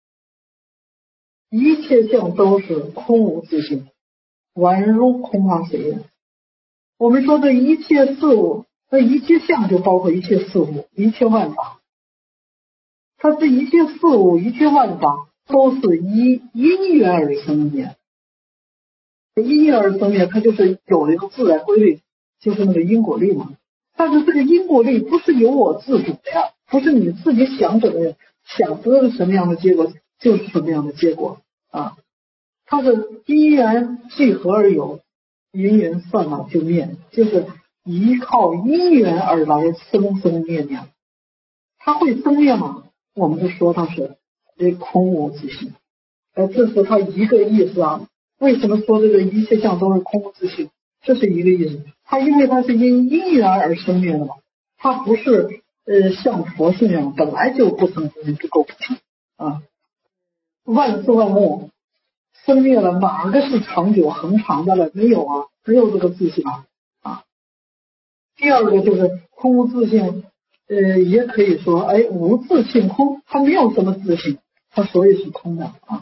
一切相都是空无自性，宛如空花水液。我们说这一切事物，那一切相就包括一切事物，一切万法。它这一切事物，一切万法都是依因缘而生灭，因缘而生灭，它就是有了一个自然规律，就是那个因果律嘛。但是这个因果律不是由我自主的呀，不是你自己想怎么样，想得什么样的结果就是什么样的结果啊。它是因缘聚合而有，因缘散了就灭，就是依靠因缘而来生生灭灭，它会生灭吗？我们就说它是空无自性，呃，这是它一个意思啊。为什么说这个一切相都是空无自性？这是一个意思。它因为它是因因缘而生灭的嘛，它不是呃像佛性一样本来就不生不灭不垢不净啊。万事万物生灭了，哪个是长久恒长的了？没有啊，没有这个自性啊啊。第二个就是空无自性，呃，也可以说，哎，无自性空，它没有什么自性，它所以是空的啊。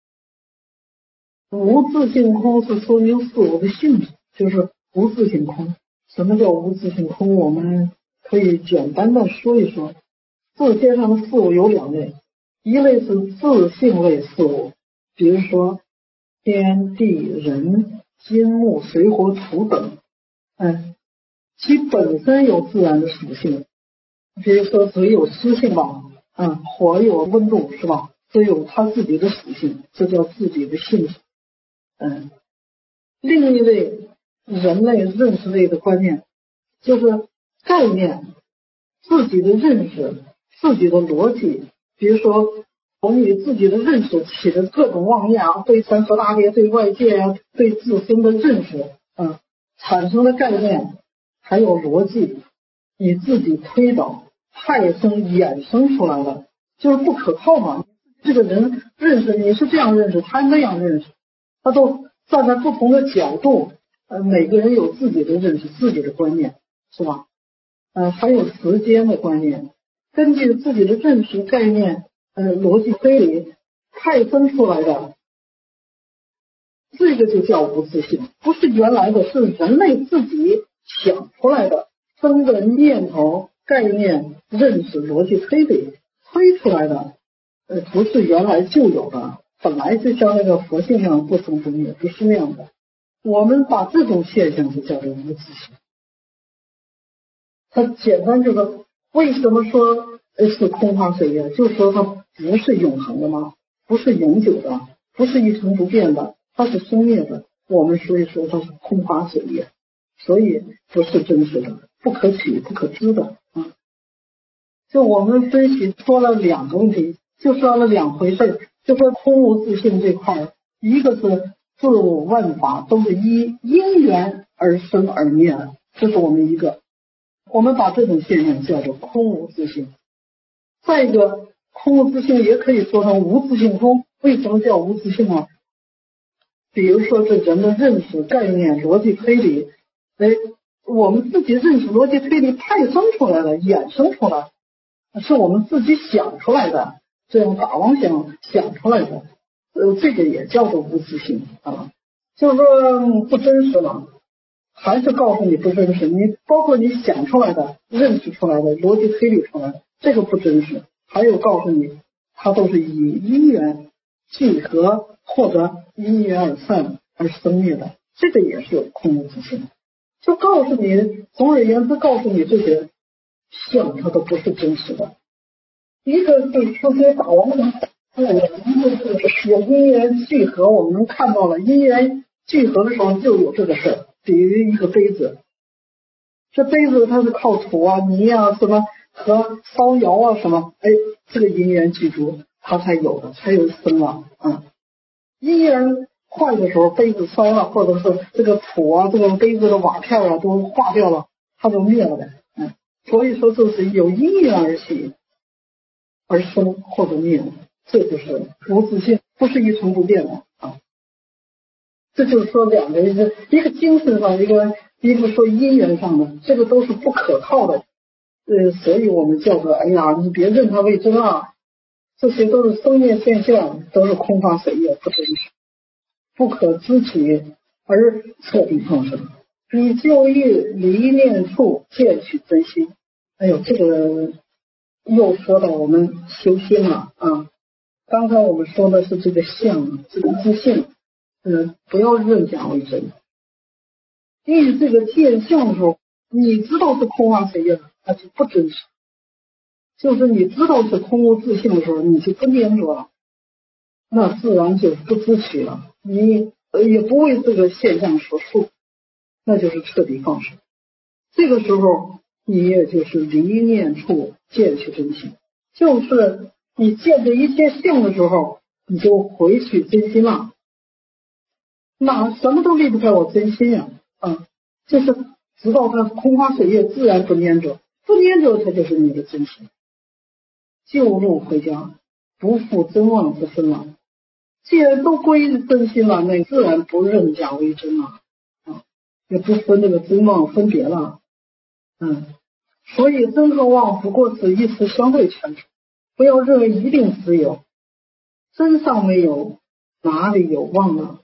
无自性空是说明事物的性质，就是无自性空。什么叫无自性空？我们可以简单的说一说。世界上的事物有两类，一类是自性类事物，比如说天地人金木水火土等，嗯，其本身有自然的属性，比如说水有湿性吧，嗯，火有温度是吧？这有它自己的属性，这叫自己的性质。嗯，另一类人类认识类的观念，就是概念，自己的认识，自己的逻辑。比如说从你自己的认识起的各种妄念啊，对山河大地、对外界啊、对自身的认识，嗯，产生的概念，还有逻辑，你自己推导、派生、衍生出来的，就是不可靠嘛。这个人认识你是这样认识，他那样认识，他都站在不同的角度，呃，每个人有自己的认识，自己的观念，是吧？呃，还有时间的观念，根据自己的认识概念，呃，逻辑推理派生出来的，这个就叫无自性，不是原来的，是人类自己想出来的，分的念头、概念、认识、逻辑推理推出来的，呃，不是原来就有的。本来就像那个佛性一样不生不灭，不是那样的。我们把这种现象就叫做无自性。它简单就是为什么说是空花水月，就是说它不是永恒的吗？不是永久的，不是一成不变的，它是生灭的。我们所以说它是空花水月，所以不是真实的，不可取不可知的啊。就我们分析说了两个问题，就说了两回事。就说空无自性这块，一个是自我万法都是依因缘而生而灭的，这是我们一个，我们把这种现象叫做空无自性。再一个，空无自性也可以说成无自性空。为什么叫无自性啊？比如说这人的认识概念、逻辑推理，哎，我们自己认识逻辑推理派生出来的，衍生出来，是我们自己想出来的。这样打妄想想出来的，呃，这个也叫做无自性啊，就是说不真实了，还是告诉你不真实。你包括你想出来的、认识出来的、逻辑推理出来的，这个不真实。还有告诉你，它都是以因缘聚合或者因缘而散而生灭的，这个也是空无自性。就告诉你，总而言之，告诉你这些相它都不是真实的。一个是出些打妄想，一个是有因缘聚合，我们能看到了因缘聚合的时候就有这个事儿。比如一个杯子，这杯子它是靠土啊、泥啊什么和烧窑啊什么，哎，这个因缘具足，它才有的，才有生了啊。因缘坏的时候，杯子烧了，或者是这个土啊、这个杯子的瓦片啊都化掉了，它就灭了呗。嗯，所以说这是有因缘而起。而生或者灭，这就是无自性，不是一成不变的啊。这就是说两个，一个一个精神上，一个一个说因缘上的，这个都是不可靠的。呃，所以我们叫做，哎呀，你别认它为真啊，这些都是生灭现象，都是空花水月，不真实，不可知取而彻底放生。以就欲离念处见取真心。哎呦，这个。又说到我们修心了啊！刚才我们说的是这个相，这个自性，呃，不要认假为真。遇这个见相的时候，你知道是空花水月，那就不真实。就是你知道是空无自性的时候，你就不粘着了，那自然就不知取了。你也不为这个现象所束，那就是彻底放生。 这个时候你也就是离念处见取真心，就是你见着一切相的时候，你就回去真心了。哪什么都离不开我真心呀、啊！啊，就是直到它空花水月自然不粘着，不粘着它就是你的真心。旧路回家，不负真妄之分了。既然都归真心了，那自然不认假为真了啊，也不分这个真妄分别了。嗯，所以真和妄不过是一词相对阐述，不要认为一定只有，真上没有，哪里有妄呢？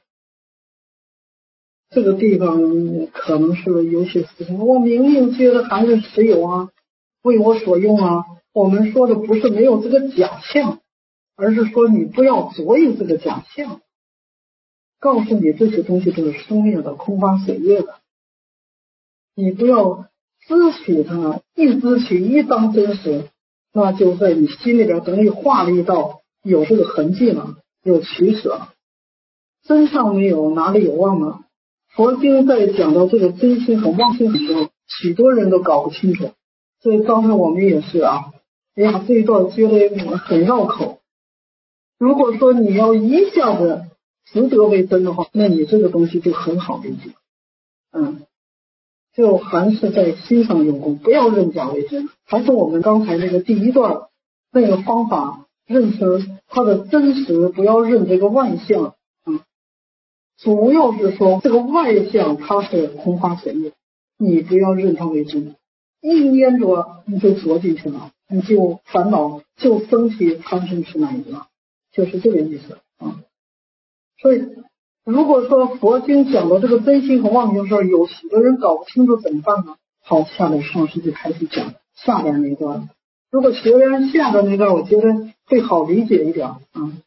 这个地方可能是有些事情，我明明觉得还是实有啊，为我所用啊。我们说的不是没有这个假象，而是说你不要着有这个假象，告诉你这些东西都是生灭的、空花水月的，你不要支取它，一支取一当真实，那就在你心里边等于画了一道有这个痕迹了，有取舍。真上没有，哪里有妄呢？佛经在讲到这个真心和妄心的时候，许多人都搞不清楚。所以刚才我们也是啊，哎呀，这一段觉得很绕口。如果说你要一下子值得为真的话，那你这个东西就很好理解。嗯，就还是在心上用功，不要认假为真。还是我们刚才那个第一段那个方法，认识它的真实，不要认这个外相。嗯，主要是说这个外相它是空花水月，你不要认它为真。一粘着你就着进去了，你就烦恼就生起贪嗔痴慢疑了，就是这个意思啊。所以如果说佛经讲到这个真心和妄心的时候，有许多人搞不清楚怎么办呢？好，下面上师就开始讲下边那段。如果学员下边那段，我觉得会好理解一点啊。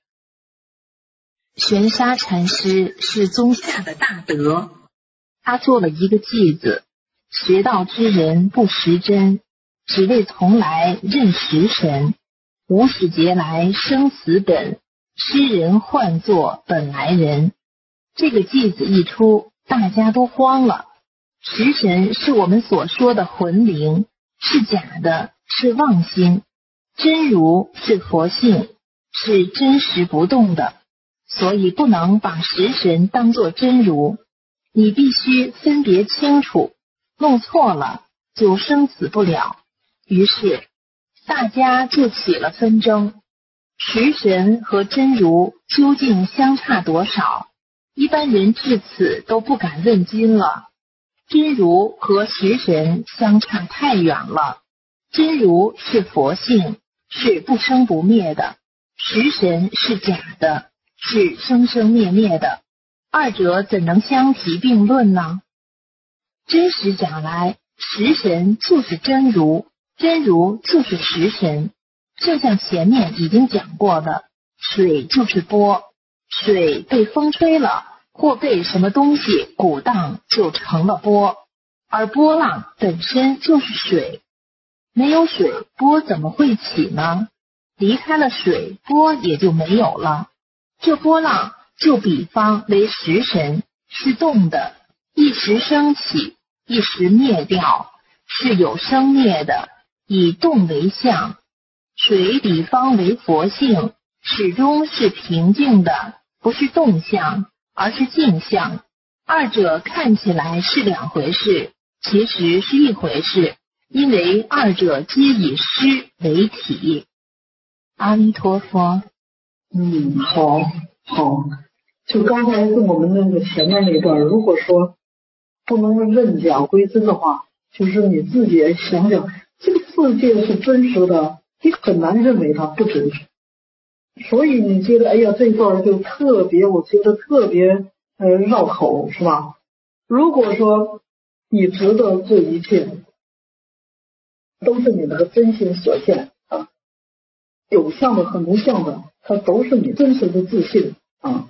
玄沙禅师是宗下的大德，他做了一个偈子：学道之人不识真，只为从来认识神。无始劫来生死本，诗人唤作本来人。这个偈子一出，大家都慌了。识神是我们所说的魂灵，是假的，是妄心；真如是佛性，是真实不动的。所以不能把识神当作真如，你必须分别清楚，弄错了就生死不了。于是大家就起了纷争，识神和真如究竟相差多少？一般人至此都不敢问津了。真如和识神相差太远了，真如是佛性，是不生不灭的，识神是假的，是生生灭灭的，二者怎能相提并论呢？真实讲来，识神就是真如，真如就是识神。就像前面已经讲过的，水就是波，水被风吹了，或被什么东西鼓荡，就成了波，而波浪本身就是水。没有水，波怎么会起呢？离开了水，波也就没有了。这波浪就比方为识神，是动的，一时升起，一时灭掉，是有生灭的，以动为相。水比方为佛性，始终是平静的，不是动相，而是静相。二者看起来是两回事，其实是一回事，因为二者皆以湿为体。阿弥陀佛。 嗯，好，好。就刚才是我们那个前面那段，如果说不能认假归真的话，就是你自己也想想，这个世界是真实的，你很难认为它不真实。所以你觉得，哎呀，这一段就特别，我觉得特别呃绕口，是吧？如果说你知道这一切都是你那个真心所现啊，有相的和无相的，它都是你真实的自信啊。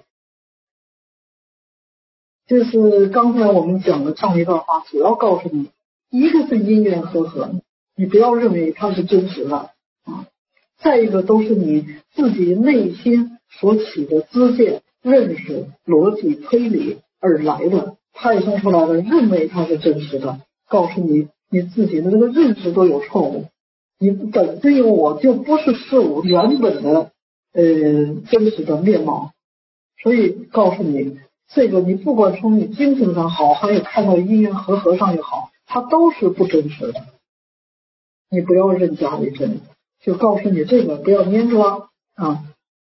这是刚才我们讲的上一段话，主要告诉你，一个是因缘和合，你不要认为它是真实的啊。再一个都是你自己内心所起的知见、认识、逻辑、推理而来的，派生出来的，认为它是真实的，告诉你你自己的这个认识都有错误。你本真有我就不是事物原本的呃真实的面貌，所以告诉你，这个你不管从你精神上好，还有看到因缘和合上也好，它都是不真实的。你不要认假为真，就告诉你这个不要粘着啊。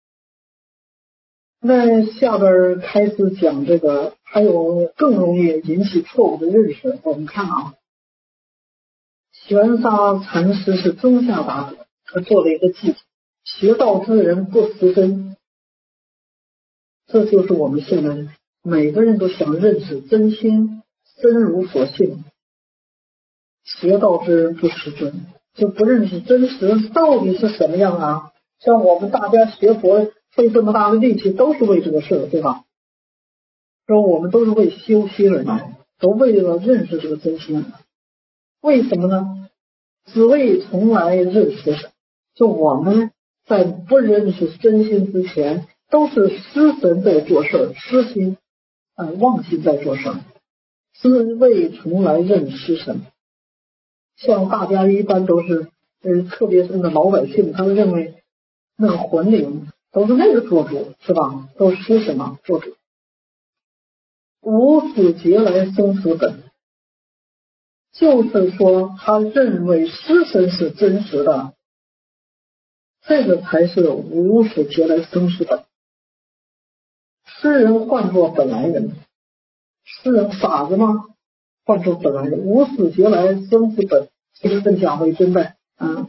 那下边开始讲这个，还有更容易引起错误的认识。我们看啊，玄沙禅师是中下达者，他做了一个记载：学道之人不识真。这就是我们现在每个人都想认识真心，真如所性。学道之人不识真，就不认识真实到底是什么样啊？像我们大家学佛费这么大的力气，都是为这个事，对吧？说我们都是为修心而来，都为了认识这个真心。为什么呢？只为从来认识神。就我们在不认识真心之前，都是失神在做事，失心呃妄心在做事，是为从来认识神。像大家一般都是呃，特别是那老百姓，他们认为那个魂灵都是那个做主，是吧？都是什么做主？无始劫来生死本，就是说他认为尸身是真实的，这个才是无始劫来生死本。诗人换作本来人，诗人傻子吗？换作本来人，无始劫来生死本，其实真假为真的。嗯，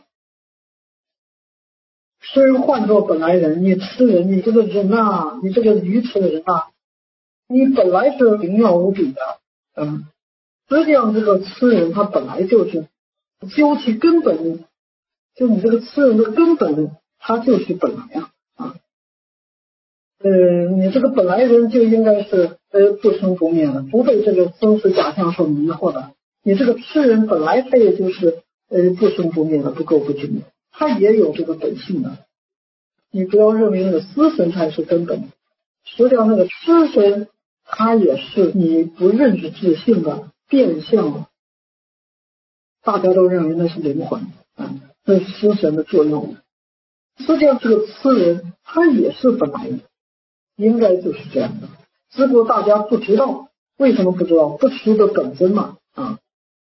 诗人换作本来人，你诗人，你这个人啊，你这个愚痴的人啊，你本来是灵妙无比的。嗯，实际上这个诗人他本来就是究其根本，就你这个诗人的根本，他就是本来啊啊。呃，你这个本来人就应该是呃不生不灭的，不被这个生死假象所迷惑的。你这个诗人本来他也就是呃不生不灭的，不垢不净的，他也有这个本性的。你不要认为那个思神才是根本，实际上那个痴神他也是你不认识自性的变相。大家都认为那是灵魂啊，那是思神的作用。实际上这个痴人他也是本来的，应该就是这样的，只不过大家不知道。为什么不知道？不识得本身嘛啊。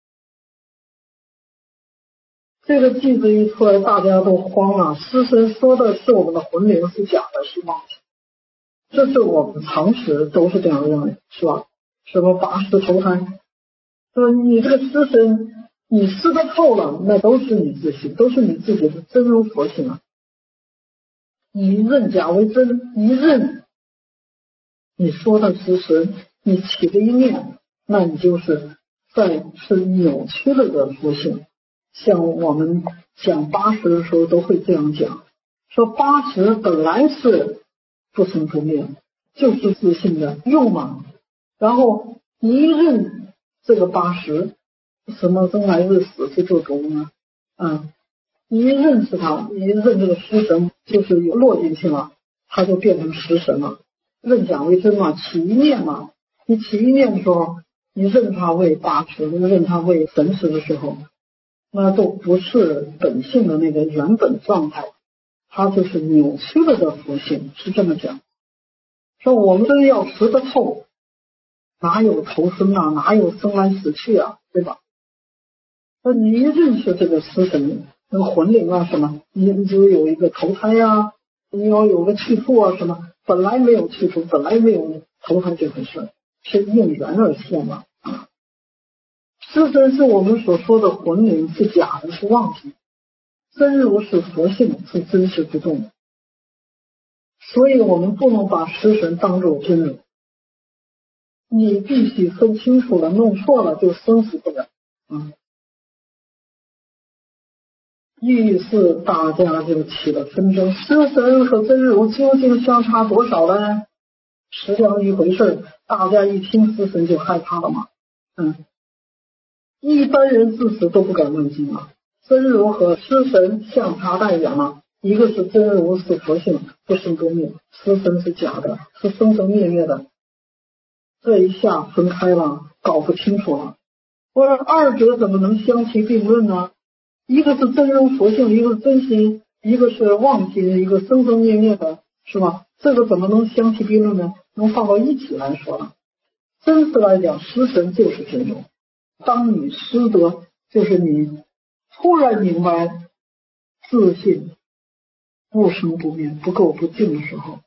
这个句子一出来，大家都慌了。师神说的是我们的魂灵，是假的，是妄想。这是我们常识都是这样认为，是吧？什么八十投胎，说你这个师神，你识得透了，那都是你自信，都是你自己的真如佛性啊。以认假为真，一认你说的是神，你起的一念，那你就是在是扭曲了的佛性。像我们讲八十的时候都会这样讲，说八十本来是不生不灭，就是自性的用嘛。然后一认这个八十，什么生来日死去做主呢？嗯，一认识它，一认这个尸神，就是落进去了，它就变成尸神了。认假为真嘛，起一念嘛。你起一念的时候，你认它为八十，认它为神识的时候，那都不是本性的那个原本状态，它就是扭曲了的佛性，是这么讲。说我们真要识得透，哪有投生啊，哪有生来死去啊，对吧？那你一认识这个尸神，那个魂灵啊什么，你就有一个投胎啊，你要有个去处啊什么，本来没有去处，本来没有投胎这回事，是应缘而现嘛。尸神是我们所说的魂灵，是假的，是妄体；真如是佛性，是真实不动的。所以我们不能把尸神当作真如，你必须分清楚了，弄错了就生死不了。嗯，于是大家就起了纷争，尸神和真如究竟相差多少呢？是这样一回事，大家一听尸神就害怕了嘛。嗯。一般人自此都不敢问经了。真如和尸神相差太远了，一个是真如是佛性，不生不灭；尸神是假的，是生生灭灭的。这一下分开了，搞不清楚了。 我说二者怎么能相提并论呢？一个是真如佛性，一个是真心，一个是妄心，一个生生灭灭的，是吧？这个怎么能相提并论呢？能放到一起来说呢？真实来讲，识神就是真如。当你识得，就是你突然明白自信不生不灭、不垢不净的时候，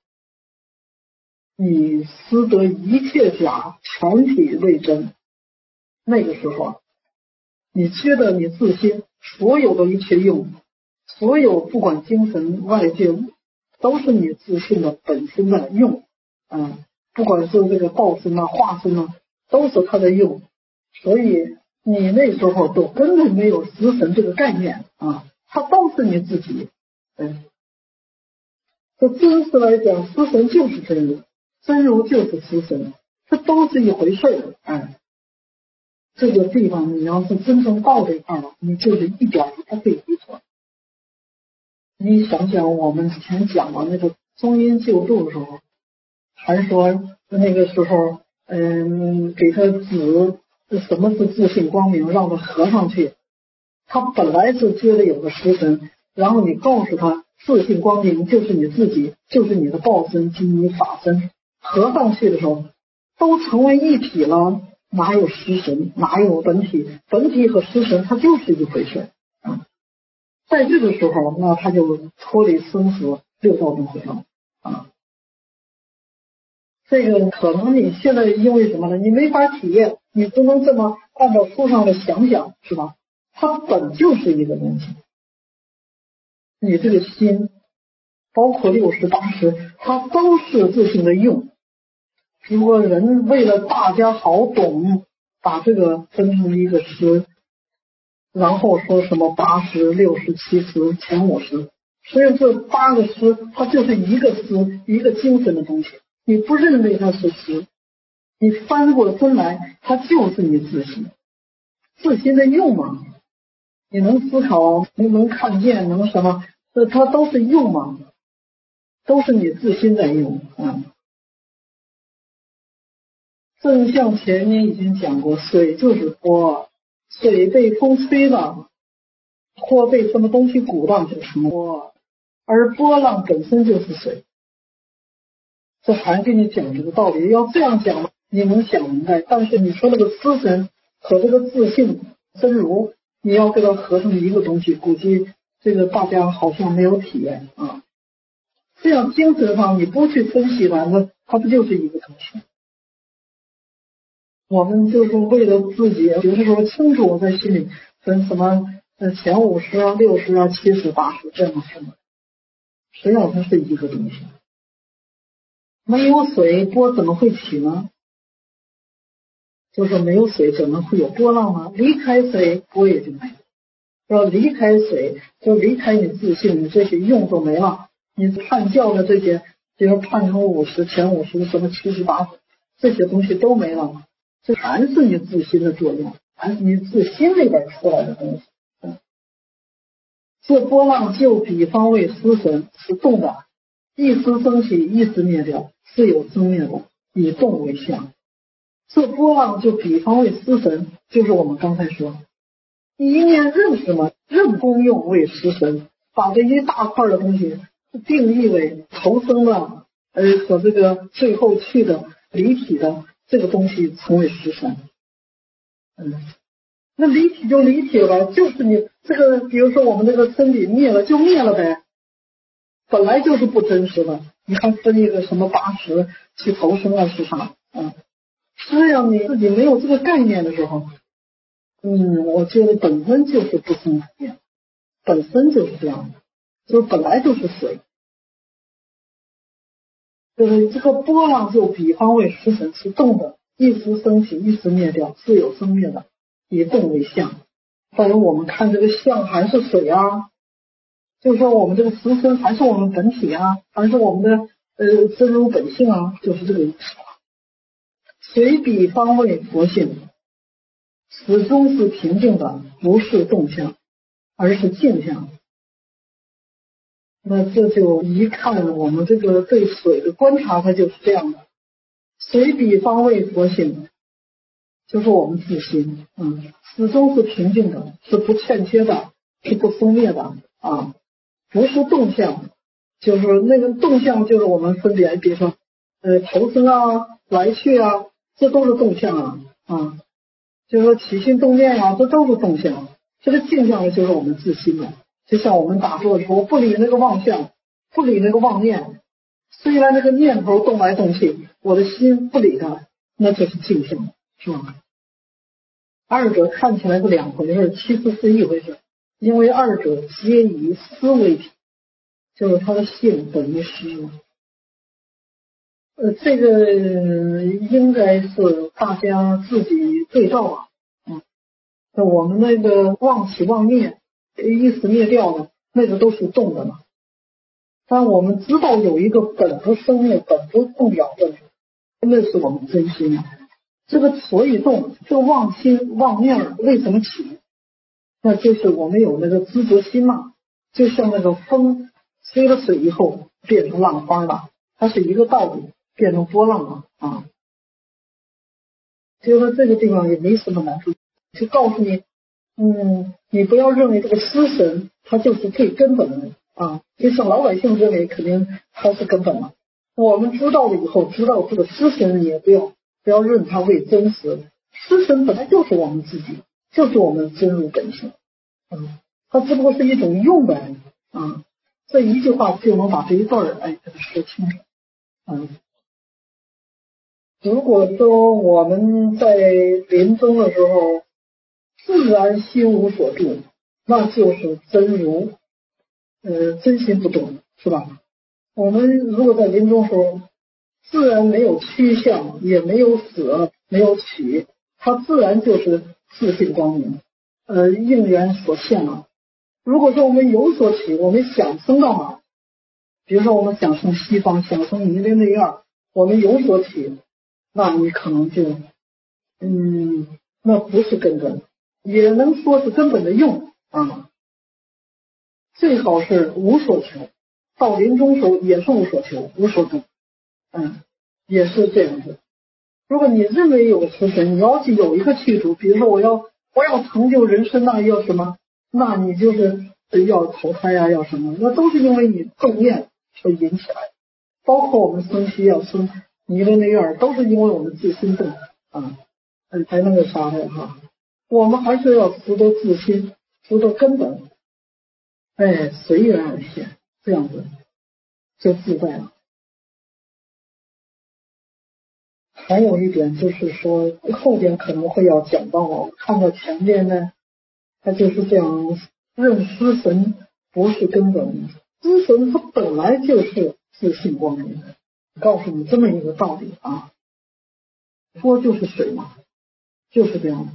你识得一切假，全体为真。那个时候，你觉得你自心所有的一切用，所有不管精神外界物，都是你自信的本身的用。嗯，不管是这个道身啊、化身啊，都是它的用。所以你那时候都根本没有识神这个概念啊，它都是你自己。嗯，这真实来讲，识神就是真如，真如就是识神，这都是一回事儿。哎，这个地方你要是真正到这块了，你就是一点都不会愚错。你想想，我们之前讲的那个中阴救度的时候，还说那个时候，嗯，给他指什么是自信光明，让他合上去。他本来是觉得有个识神，然后你告诉他自信光明就是你自己，就是你的报身及你法身，合上去的时候都成为一体了，哪有识神，哪有本体？本体和识神它就是一回事。嗯，在这个时候，那他就脱离生死六道轮回了啊。这个可能你现在因为什么呢？你没法体验，你不能这么按照书上的想想，是吧？它本就是一个东西。你这个心，包括六十八十，它都是自性的用。如果人为了大家好懂，把这个分成一个十，然后说什么八十、六十、七十、前五十，所以这八个十，它就是一个十，一个精神的东西。你不认为它是十，你翻过身来，它就是你自心，自心的用嘛。你能思考，你能看见，能什么？这它都是用嘛，都是你自心在用。嗯，正向前面已经讲过，水就是波，水被风吹了，或被什么东西鼓荡就成波，而波浪本身就是水。这还给你讲这个道理，要这样讲你能想明白。但是你说那个思神和这个自信真如，你要给它合成一个东西，估计这个大家好像没有体验啊。这样精神上你不去分析它，那它不就是一个东西？我们就是为了自己，有的时候清楚在心里分什么呃前五十啊、六十啊、七十、八十这样分，实际上它是一个东西。没有水，波怎么会起呢？就是没有水，怎么会有波浪呢？离开水，波也就没了。说离开水，就离开你自信，你这些用都没了。你判教的这些，比如判成五十、前五十、什么七十、八十，这些东西都没了，这还是你自心的作用，还是你自心里边出来的东西。嗯，这波浪就比方为思神，是动的。一时升起，一时灭掉，是有生灭的，以动为相。这波浪就比方为思神，就是我们刚才说，一念认什么，认功用为识神，把这一大块的东西定义为投生的，呃和这个最后去的离体的这个东西成为识神。嗯，那离体就离体了，就是你这个，比如说我们这个身体灭了就灭了呗。本来就是不真实的，你还分一个什么八十去投生啊是啥？嗯，实际上你自己没有这个概念的时候，嗯，我觉得本身就是不生不灭，本身就是这样的，就是本来就是水，就是这个波浪就比方为识神，是动的，一时升起，一时灭掉，是有生灭的，以动为相。但是我们看这个相还是水啊。就是说我们这个识身还是我们本体啊，还是我们的呃真如本性啊，就是这个意思。水比方为佛性，始终是平静的，不是动向，而是静向。那这就一看我们这个对水的观察，它就是这样的。水比方为佛性， 就是我们自心，嗯，始终是平静的，是不欠缺的，是不生灭的啊，不是动向，就是那个动向就是我们分别，比如说呃投生啊、来去啊，这都是动向啊啊，就是说起心动念啊，这都是动向。这个静向呢，就是我们自心了。就像我们打坐的时候，不理那个妄相，不理那个妄念，虽然那个念头动来动去，我的心不理它，那就是静向，是吧？二者看起来是两回事，其实是一回事，因为二者皆以思为体，就是它的性等于识。呃，这个应该是大家自己对照啊。嗯，那我们那个妄起妄灭，一时灭掉的，那个都是动的嘛。但我们知道有一个本不生灭、本不动摇的，那是我们真心啊。这个所以动，这个妄心妄念为什么起？那就是我们有那个知觉心嘛，就像那个风吹了水以后变成浪花了，它是一个道理，变成波浪了啊。就是说这个地方也没什么难处，就告诉你，嗯，你不要认为这个思神它就是最根本的啊，就像老百姓认为肯定它是根本了。我们知道了以后，知道这个思神，你也不要不要认它为真实，思神本来就是我们自己，就是我们真如本性，嗯，它只不过是一种用的而已啊。这一句话就能把这一段哎给它说清楚，嗯。如果说我们在临终的时候自然心无所住，那就是真如，呃，真心不动，是吧？我们如果在临终时候自然没有趋向，也没有舍，没有取，它自然就是自性光明，呃，应缘所现了。如果说我们有所取，我们想升到哪，比如说我们想升西方，想升弥勒内二，我们有所取，那你可能就，嗯，那不是根本，也能说是根本的用啊。最好是无所求，到临终时候也是无所求，无所动，嗯，也是这样子。如果你认为有思神，你要去有一个去处，比如说我要我要成就人生，那要什么？那你就是要投胎啊，要什么？那都是因为你动念所引起来的，包括我们生息要生弥勒内二，都是因为我们自心动啊，才那个啥的哈。我们还是要识得自心，识得根本，哎，随缘而现，这样子就自在了。还有一点就是说，后边可能会要讲到，我看到前面呢，他就是这样认思神不是根本，思神它本来就是自性光明的，告诉你这么一个道理啊，波就是水嘛，就是这样子。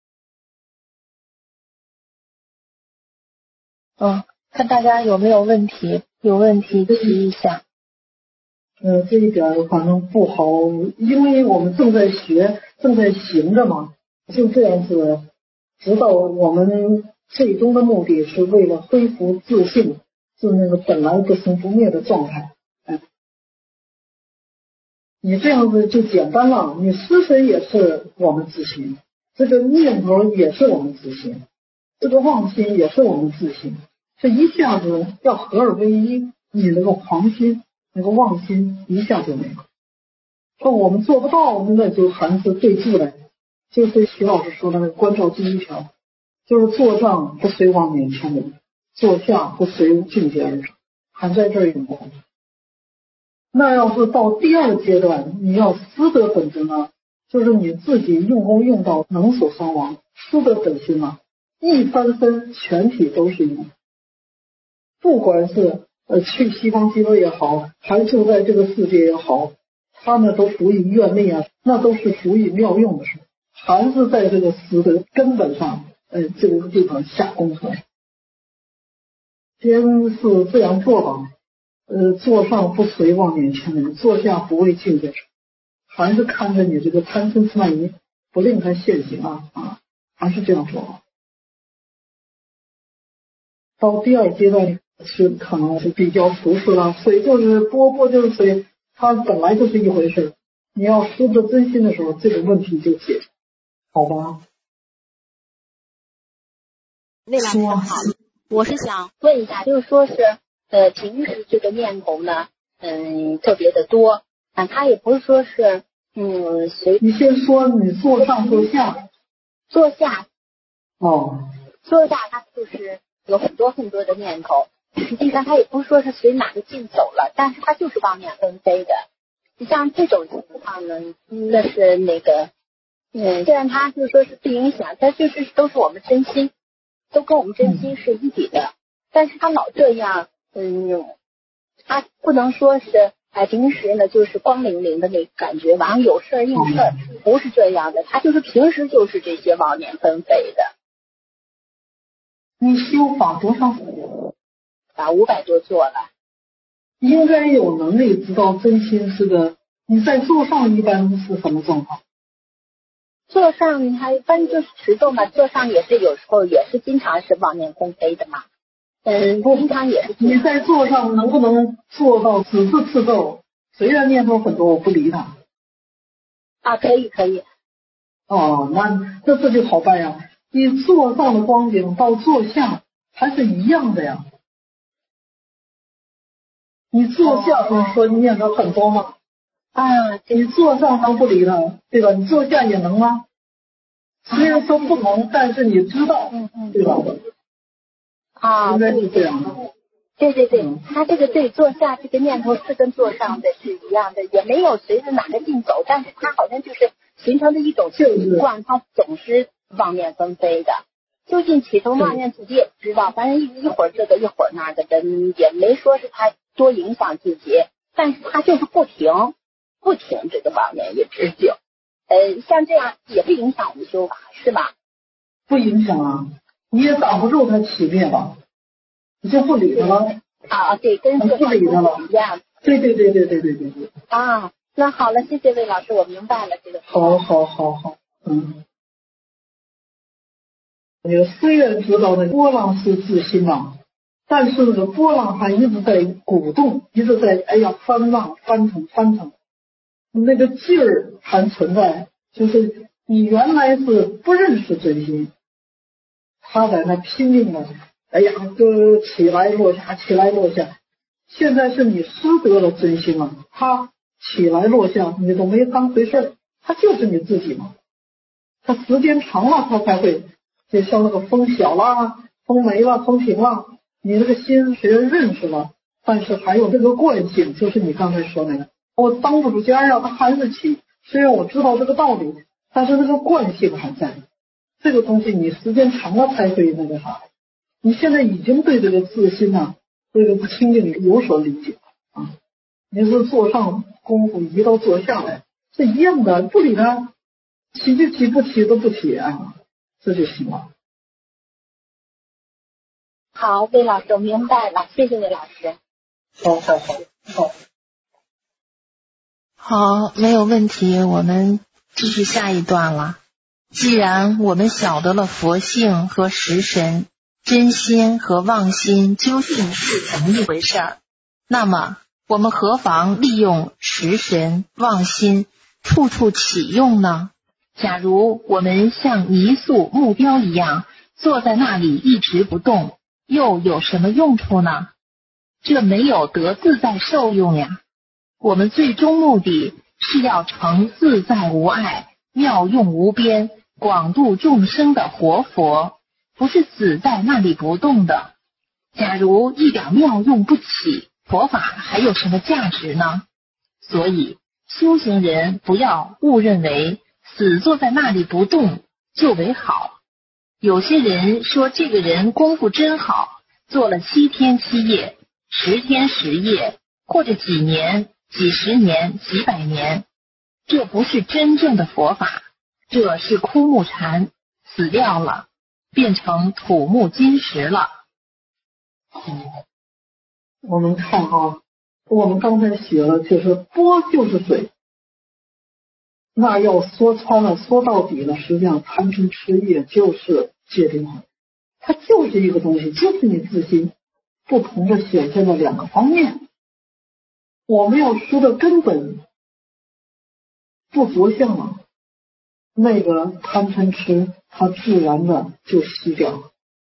嗯，看大家有没有问题，有问题提一下。 呃，这一点反正不好，因为我们正在学，正在行着嘛，就这样子，直到我们最终的目的是为了恢复自性，是那个本来不生不灭的状态。哎，你这样子就简单了，你思神也是我们自心，这个念头也是我们自心，这个妄心也是我们自心，这一下子要合二为一，你那个狂心那个妄心一下就没有。说我们做不到，那就还是对治来，就是徐老师说的那个关照第一条，就是坐上不随妄念牵引，坐下不随境界而成，还在这儿用功。那要是到第二阶段，你要思得本真呢，就是你自己用功用到能所伤亡，思得本心了，一翻身全体都是用，不管是呃去西方极乐也好，还是在这个世界也好，他们都属于愿力啊，那都是属于妙用的事，还是在这个思的根本上，呃这个地方下功夫。先是这样做吧，呃坐上不随妄念牵引，坐下不为境界，还是看着你这个贪嗔痴慢疑不令它现行啊啊，还是这样做。到第二阶段是可能是比较熟识了，水就是波，波就是水，它本来就是一回事。你要识得真心的时候，这个问题就解决。 好吧？ 魏老师好，我是想问一下，就是说是呃平时这个念头呢，嗯特别的多，啊，他也不是说是嗯随。 你先说你坐上坐下。 坐下。 哦。 坐下，他就是有很多很多的念头，实际上他也不是说是随哪个劲走了，但是他就是妄念纷飞的。像这种情况呢，那是那个，嗯，虽然他就说是不影响，但就是都是我们真心，都跟我们真心是一体的。嗯、但是他老这样，嗯，他不能说是哎平时呢就是光灵灵的那个感觉，完了有事儿应事儿，不是这样的，他就是平时就是这些妄念纷飞的。 你修法多少？ 把五百多做了。 应该有能力知道真心是个。你在座上一般是什么状况？ 座上还一般就是持咒嘛，座上也是有时候也是经常是妄念纷飞的嘛。嗯，经常也是。 你在座上能不能做到只是持咒？虽然念头很多，我不理他。 啊，可以可以。 哦，那那这就好办呀。你座上的光景到座下还是一样的呀。你坐下不是说你念头很多吗？ 啊， 你坐上能不理他，对吧？你坐下也能吗？虽然说不能，但是你知道， 嗯嗯， 对吧？ 啊， 应该是这样的。 对对对，他这个对坐下这个念头是跟坐上的是一样的，也没有随着哪个劲走，但是他好像就是形成的一种习惯，他总是妄念纷飞的。究竟起头妄念自己也不知道，反正一一会儿这个一会儿那个的，也没说是他多影响自己，但是他就是不停不停这个妄念也持久。呃，像这样也不影响我们修法，是吧？ 不影响啊，你也挡不住他起灭吧，你就不理他了。 啊，对，跟不理他了一样。 对对对对对对对对。 啊，那好了，谢谢魏老师，我明白了这个。 好好好好，嗯。你虽然知道那波浪是自心浪，但是那个波浪还一直在鼓动，一直在哎呀翻浪翻腾翻腾，那个劲儿还存在。就是你原来是不认识真心，他在那拼命的，哎呀，就起来落下，起来落下。现在是你失得了真心了，他起来落下，你都没当回事儿，他就是你自己嘛。他时间长了，他才会。就像那个风小了，风没了，风平了，你这个心虽然认识了，但是还有这个惯性，就是你刚才说那个，我当不住家呀，它还是起。虽然我知道这个道理，但是那个惯性还在。这个东西你时间长了才会那个啥。你现在已经对这个自心啊，这个清净有所理解啊。你是坐上功夫移到坐下来是一样的，不理他，起就起，不起都不起啊。这就行了。 好，魏老师，我明白了，谢谢魏老师。 好好好好。 好，没有问题，我们继续下一段了。既然我们晓得了佛性和实神，真心和妄心究竟是怎么一回事儿，那么我们何妨利用实神、妄心处处启用呢？假如我们像泥塑木雕一样坐在那里一直不动，又有什么用处呢？这没有得自在受用呀。我们最终目的是要成自在无碍、妙用无边、广度众生的活佛，不是死在那里不动的。假如一点妙用不起，佛法还有什么价值呢？所以修行人不要误认为死坐在那里不动就为好。有些人说这个人功夫真好，做了七天七夜、十天十夜，或者几年、几十年、几百年，这不是真正的佛法，这是枯木禅，死掉了，变成土木金石了。 嗯，我们看啊，我们刚才写了，就是波就是水。那要说穿了，说到底了，实际上贪嗔痴业就是界定法，它就是一个东西，就是你自心不同的显现了两个方面。我们要说的根本不着相了， 那个贪嗔痴它自然的就熄掉了。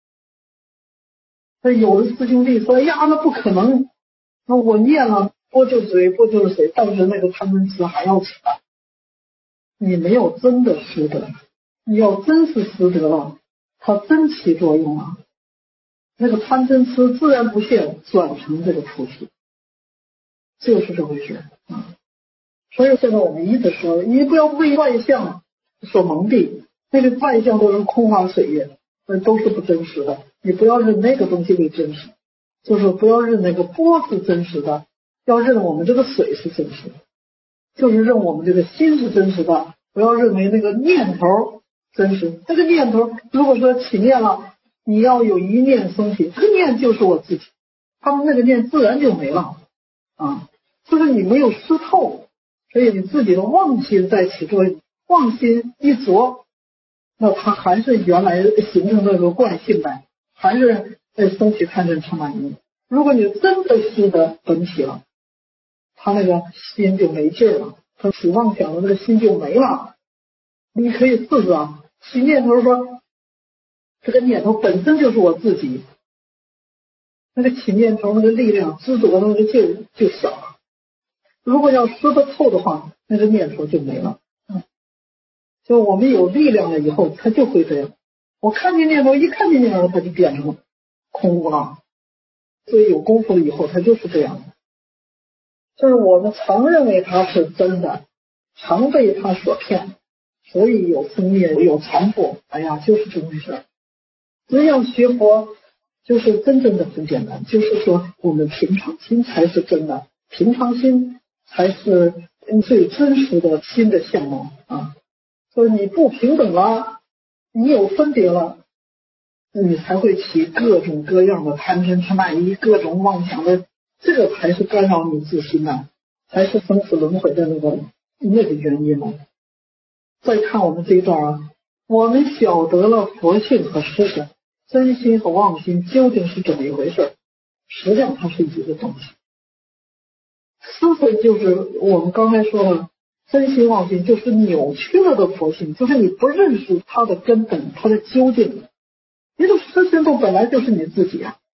那有的师兄弟说，哎呀，那不可能，那我念了波就是水，波就是水，但是那个贪嗔痴还要起来。你没有真的识得，你要真是识得了，它真起作用了，那个贪嗔痴自然不现，转成这个菩提，就是这回事啊。所以现在我们一直说，你不要被外相所蒙蔽，那个外相都是空花水月，那都是不真实的。你不要认那个东西为真实，就是不要认那个波是真实的，要认我们这个水是真实的，就是认我们这个心是真实的，不要认为那个念头真实。这个念头如果说起念了，你要有一念升起，这个念就是我自己，他们那个念自然就没了啊，就是你没有识透，所以你自己的妄心在起作用，妄心一着，那它还是原来形成那个惯性呗，还是在升起贪嗔痴慢疑。如果你真的识得本体了，他那个心就没劲儿了，他起妄想的那个心就没了。你可以试试啊，起念头说这个念头本身就是我自己，那个起念头那个力量执着的那个劲儿就小了。如果要识得透的话，那个念头就没了。嗯，就我们有力量了以后，它就会这样。我看见念头，一看见念头，它就变成空无了。所以有功夫了以后，它就是这样的。就是我们常认为它是真的，常被它所骗，所以有生灭，有残破。哎呀，就是这么回事。只要学佛，就是真正的很简单，就是说我们平常心才是真的，平常心才是最真实的心的相貌啊。所以你不平等了，你有分别了，你才会起各种各样的贪嗔痴慢疑，各种妄想的，这个才是干扰你自心的，才是生死轮回的那个那个原因了。再看我们这一段啊，我们晓得了佛性和实相，真心和妄心究竟是怎么一回事？实际上它是一个东西。思维就是我们刚才说的，真心妄心就是扭曲了的佛性，就是你不认识它的根本，它的究竟。你的实相都本来就是你自己啊，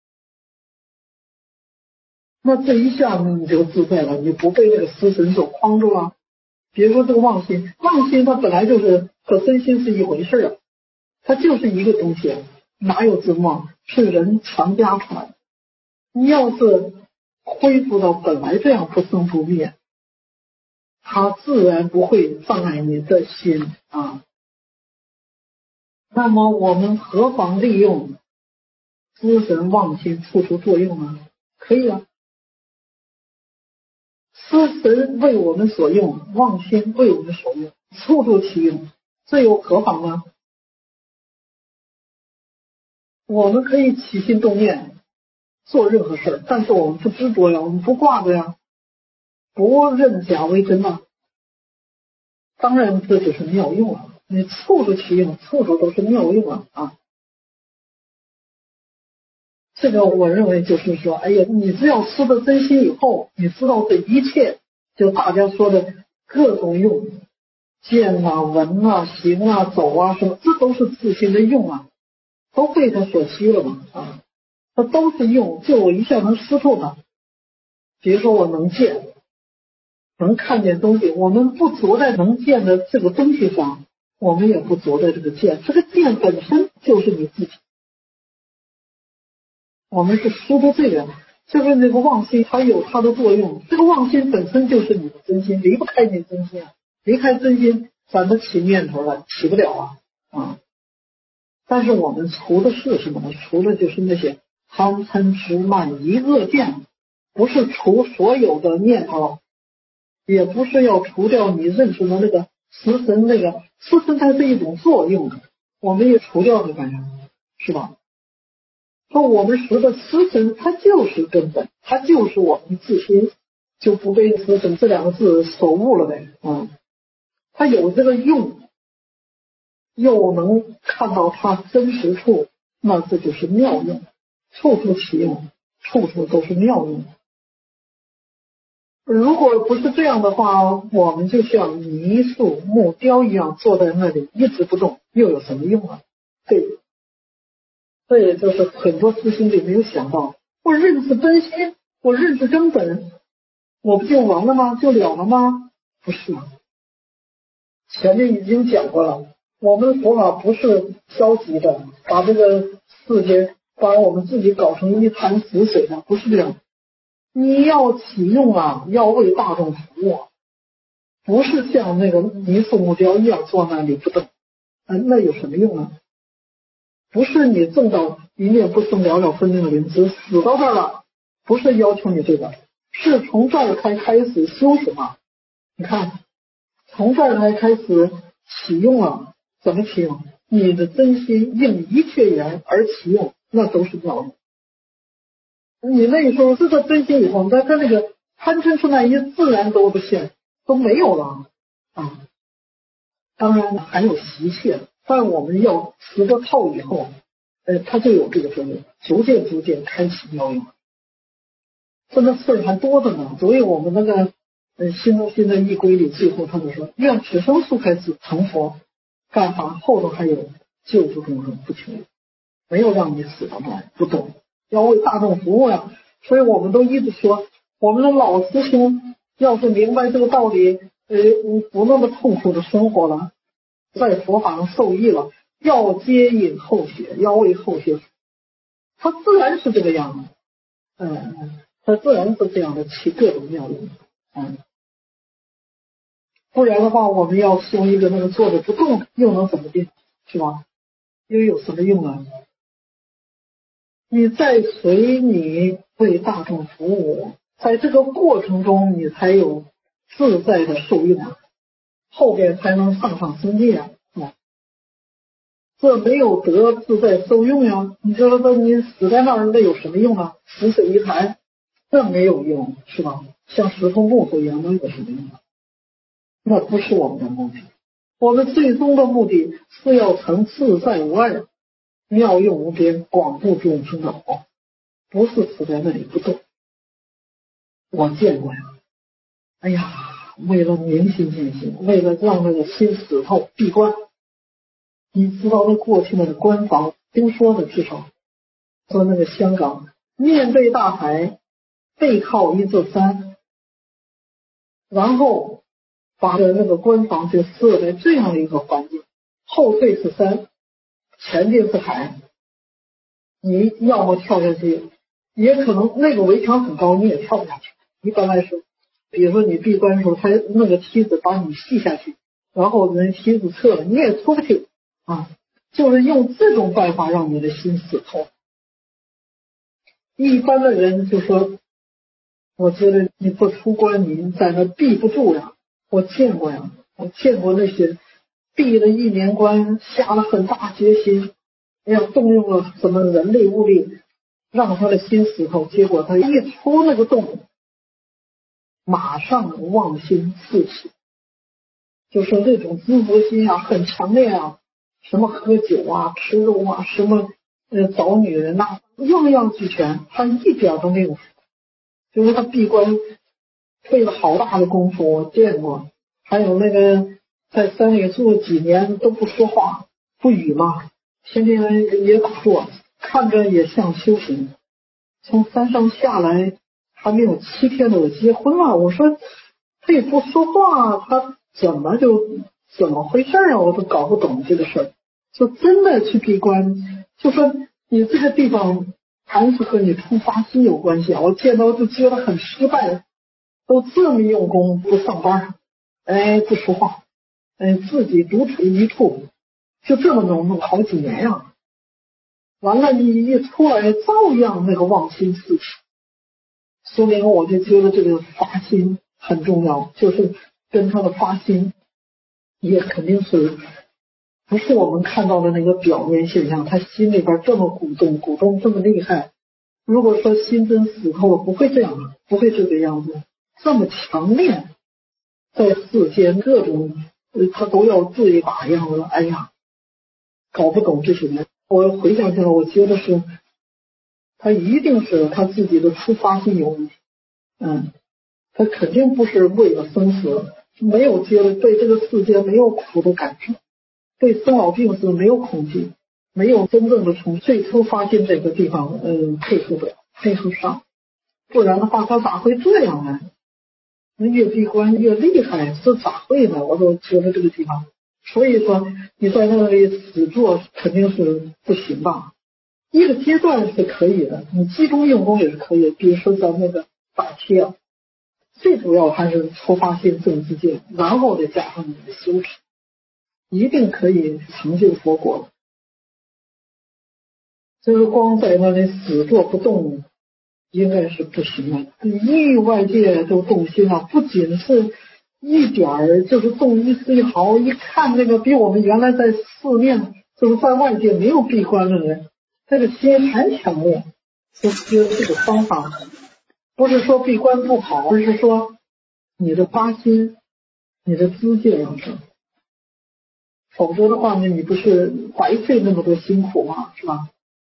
那这一下呢你就自在了，你不被那个思神所框住了。比如说这个妄心，妄心它本来就是和真心是一回事啊，它就是一个东西，哪有真妄？是人强加出来的。你要是恢复到本来这样不生不灭，它自然不会障碍你的心啊。那么我们何妨利用思神妄心处处作用呢？可以啊，思神为我们所用，妄心为我们所用，处处其用，这又何妨呢？我们可以起心动念做任何事，但是我们不执着呀，我们不挂着呀，不认假为真啊。当然这就是妙用了，你处处其用，处处都是妙用了啊。这个我认为就是说，哎呀，你只要识得真心以后，你知道这一切，就大家说的各种用，见啊、闻啊、行啊、走啊什么，这都是自心的用啊，都被他所吸了嘛啊，它都是用，就我一下能识透它。比如说我能见，能看见东西，我们不着在能见的这个东西上，我们也不着在这个见，这个见本身就是你自己。我们是识得这个，就是那个妄心它有它的作用，这个妄心本身就是你的真心，离不开你真心啊，离开真心咱们起念头了，起不了啊啊！但是我们除的是什么呢？除的就是那些贪嗔痴慢疑恶见，不是除所有的念头，也不是要除掉你认识的那个识神，那个识神它是一种作用，我们也除掉它干啥？是吧？说我们识的识神，它就是根本，它就是我们自心，就不被识神这两个字所误了呗。嗯，它有这个用，又能看到它真实处，那这就是妙用，处处其用，处处都是妙用。 如果不是这样的话，我们就像泥塑木雕一样坐在那里一直不动，又有什么用啊？对，这也就是很多师兄弟没有想到，我认识真心，我认识根本，我不就完了吗？就了了吗？不是啊，前面已经讲过了，我们的佛法不是消极的，把这个世界把我们自己搞成一潭死水的，不是这样。你要启用啊，要为大众服务，不是像那个泥塑木雕一样坐那里不动，啊，那有什么用呢？不是你证到一念不生了了分那个灵知死到这儿了，不是要求你这个，是从这儿才开始修什么？你看，从这儿才开始启用了，怎么启用？你的真心应一切缘而启用，那都是妙用。你那时候这个真心以后，但他那个贪嗔痴慢疑自然都不现，都没有了啊。当然还有习气，但我们要识得透以后，呃，它就有这个作用，逐渐逐渐开启妙用。这个事儿还多着呢，所以我们那个呃心中心的一规律，最后他就说，愿此生速开始成佛，干啥后头还有救助众生不求，没有让你死到那儿不懂。要为大众服务呀，所以我们都一直说，我们的老师兄要是明白这个道理，呃，不那么痛苦的生活了，在佛法上受益了，要接引后学，要为后学，他自然是这个样子，嗯，他自然是这样的起各种妙用，嗯，不然的话，我们要修一个那个坐着不动，又能怎么地，是吧？又有什么用啊？你在随你为大众服务，在这个过程中你才有自在的受用啊，后边才能上上升界啊。啊这没有得自在受用呀，你说说你死在那儿，那有什么用啊？死水一潭，那没有用，是吧？像石头木头一样，那有什么用啊？那不是我们的目的，我们最终的目的是要成自在无碍，妙用无边，广布众生的好，不是死在那里不动。我见过呀，哎呀，为了明心见性，为了让那个心死透闭关，你知道那过去那个关房，听说的至少说那个香港面对大海，背靠一座山，然后把那个关房就设在这样的一个环境，后退是山，前进是海，你要么跳下去，也可能那个围墙很高，你也跳不下去。一般来说，比如说你闭关的时候，他那个梯子把你系下去，然后人梯子撤了，你也出不去啊。就是用这种办法让你的心死透。一般的人就说，我觉得你不出关，你在那闭不住呀。我见过呀，我见过那些闭了一年关，下了很大决心，哎呀，动用了什么人力物力，让他的心死透，结果他一出那个洞，马上妄心四起，就是那种自责心啊很强烈啊，什么喝酒啊吃肉啊，什么呃找女人呐、啊，样样俱全，他一点都没有。就是他闭关费了好大的功夫，我见过。还有那个在山里住几年都不说话不语嘛，天天也打坐，看着也像修行。从山上下来还没有七天的，我结婚了。我说他也不说话，他怎么就怎么回事啊？我都搞不懂这个事儿。就真的去闭关，就说你这个地方还是和你出发心有关系啊。我见到就觉得很失败，都这么用功不上班，哎不说话，哎自己独处一处，就这么弄弄好几年呀、啊。完了你一出来照样那个妄心四起，说明我就觉得这个发心很重要，就是跟他的发心也肯定是不是我们看到的那个表面现象，他心里边这么鼓动鼓动这么厉害。如果说心真死透了，不会这样的，不会这个样子，这么强烈，在世间各种他都要自己打样子。哎呀，搞不懂这些人。我回想起来，我觉得是他一定是他自己的出发心有问题。嗯， 他肯定不是为了生死，没有觉得对这个世界没有苦的感受，对生老病死没有恐惧，没有真正的从最初发现这个地方嗯配合不了配合上，不然的话他咋会这样呢？那越闭关越厉害，这咋会呢？我都觉得这个地方，所以说你在那里死坐肯定是不行吧。一个阶段是可以的，你集中用功也是可以的，比如说咱那个打贴啊，最主要还是初发心正知见，然后再加上你的修持，一定可以成就佛果的。就是光在那里死坐不动应该是不行的，一外界都动心啊，不仅是一点儿，就是动一丝一毫，一看那个比我们原来在四面就是在外界没有闭关的人，这个心还强烈，就觉得这个方法不是说闭关不好，而是说你的发心你的知见要正，否则的话呢你不是白费那么多辛苦吗？是吧？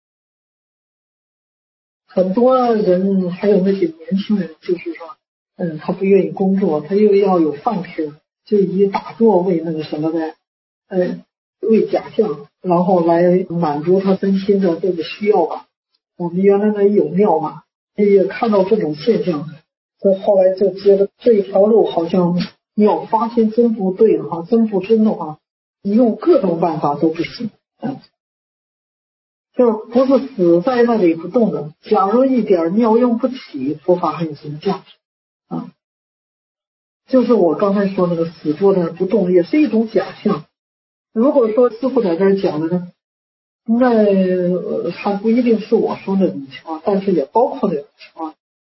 很多人还有那些年轻人就是说嗯，他不愿意工作，他又要有饭吃，就以打坐为那个什么的呃为假象，然后来满足他真心的这个需要吧。我们原来那有庙嘛，也看到这种现象，所以后来就觉得这一条路好像你要发现真不对的话，真不真的话，你用各种办法都不行。嗯，就不是死在那里不动的。假如一点妙用不起，佛法还有什么价值啊？就是我刚才说那个死坐那不动，也是一种假象。如果说师父在这儿讲的呢，那、呃、还不一定是我说的那种情况，但是也包括那种情况。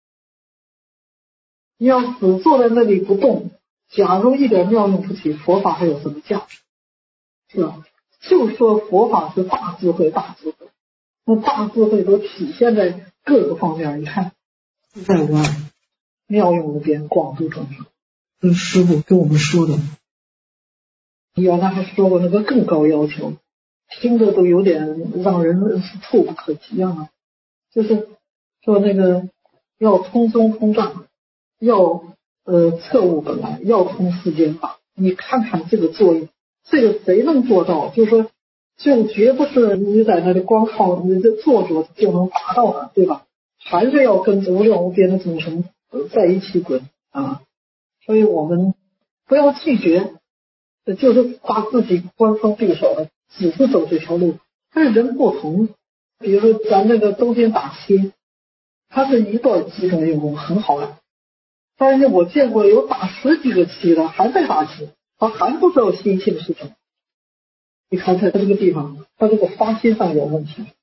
你要死坐在那里不动，假如一点妙用不起，佛法还有什么价值？是吧？就说佛法是大智慧，大智慧，那大智慧都体现在各个方面。你看，在无碍，妙用无边，广度众生，这是师父跟我们说的。原来还说过那个更高要求，听着都有点让人触不可及啊！就是说那个要通宗通藏，要呃彻悟本来，要通世间法。你看看这个作用，这个谁能做到？就是说，就绝不是你在那里光靠你这做着就能达到的，对吧？还是要跟无量无边的众生在一起滚啊！所以我们不要拒绝。就是把自己关封闭守的，只是走这条路。但是人不同，比如说咱那个中间打七，它是一段集中用功很好的，但是我见过有打十几个七的还在打七，他还不知道心性是什么。你看在这个地方，他这个发心上有问题。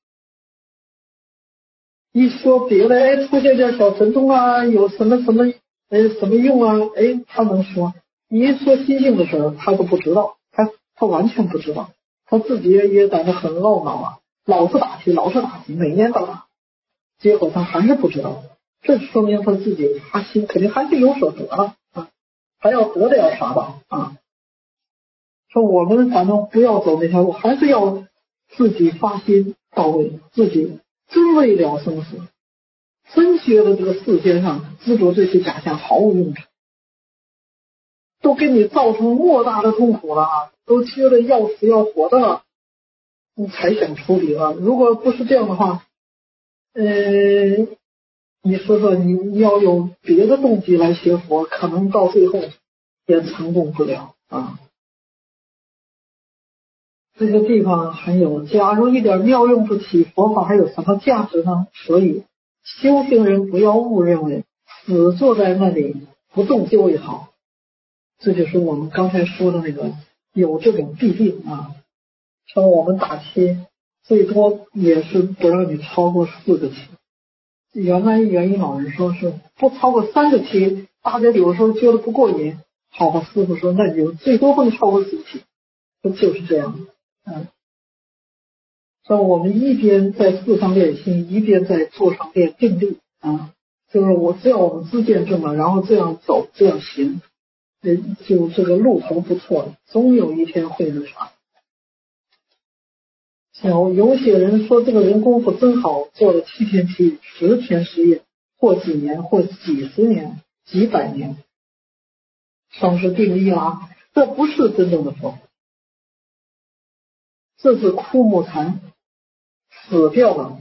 一说别的，哎，出现点小神通啊，有什么什么，哎，什么用啊？哎，他能说。你一说心性的时候，他都不知道，他他完全不知道，他自己也感觉很懊恼啊，老是打击，老是打击，每年都打，结果他还是不知道，这说明他自己发心肯定还是有所得了啊，还要得点啥吧啊？说我们反正不要走那条路，还是要自己发心到位，自己真为了生死，真觉得这个世间上执着这些假象毫无用处。都给你造成莫大的痛苦了，都觉得要死要活的了，你才想处理了。如果不是这样的话，呃，你说说你你要有别的动机来学佛，可能到最后也成功不了啊。这个地方还有，假如一点妙用不起，佛法还有什么价值呢？所以修行人不要误认为死坐在那里不动就会好。这就是我们刚才说的那个有这种弊病啊。像我们打七最多也是不让你超过四个七，原来元一老人说是不超过三个七，大家有时候觉得不过瘾，好吧，师傅说那你就最多不能超过四个七，说就是这样。嗯，说我们一边在事上练心，一边在坐上练定力啊，就是我只要我们知见正了，然后这样走这样行，就这个路头不错，总有一天会那啥。像有些人说这个人功夫真好，做了七天七十天十夜，或几年或几十年， 几百年，上师定义了，这不是真正的佛，这是枯木残死掉了，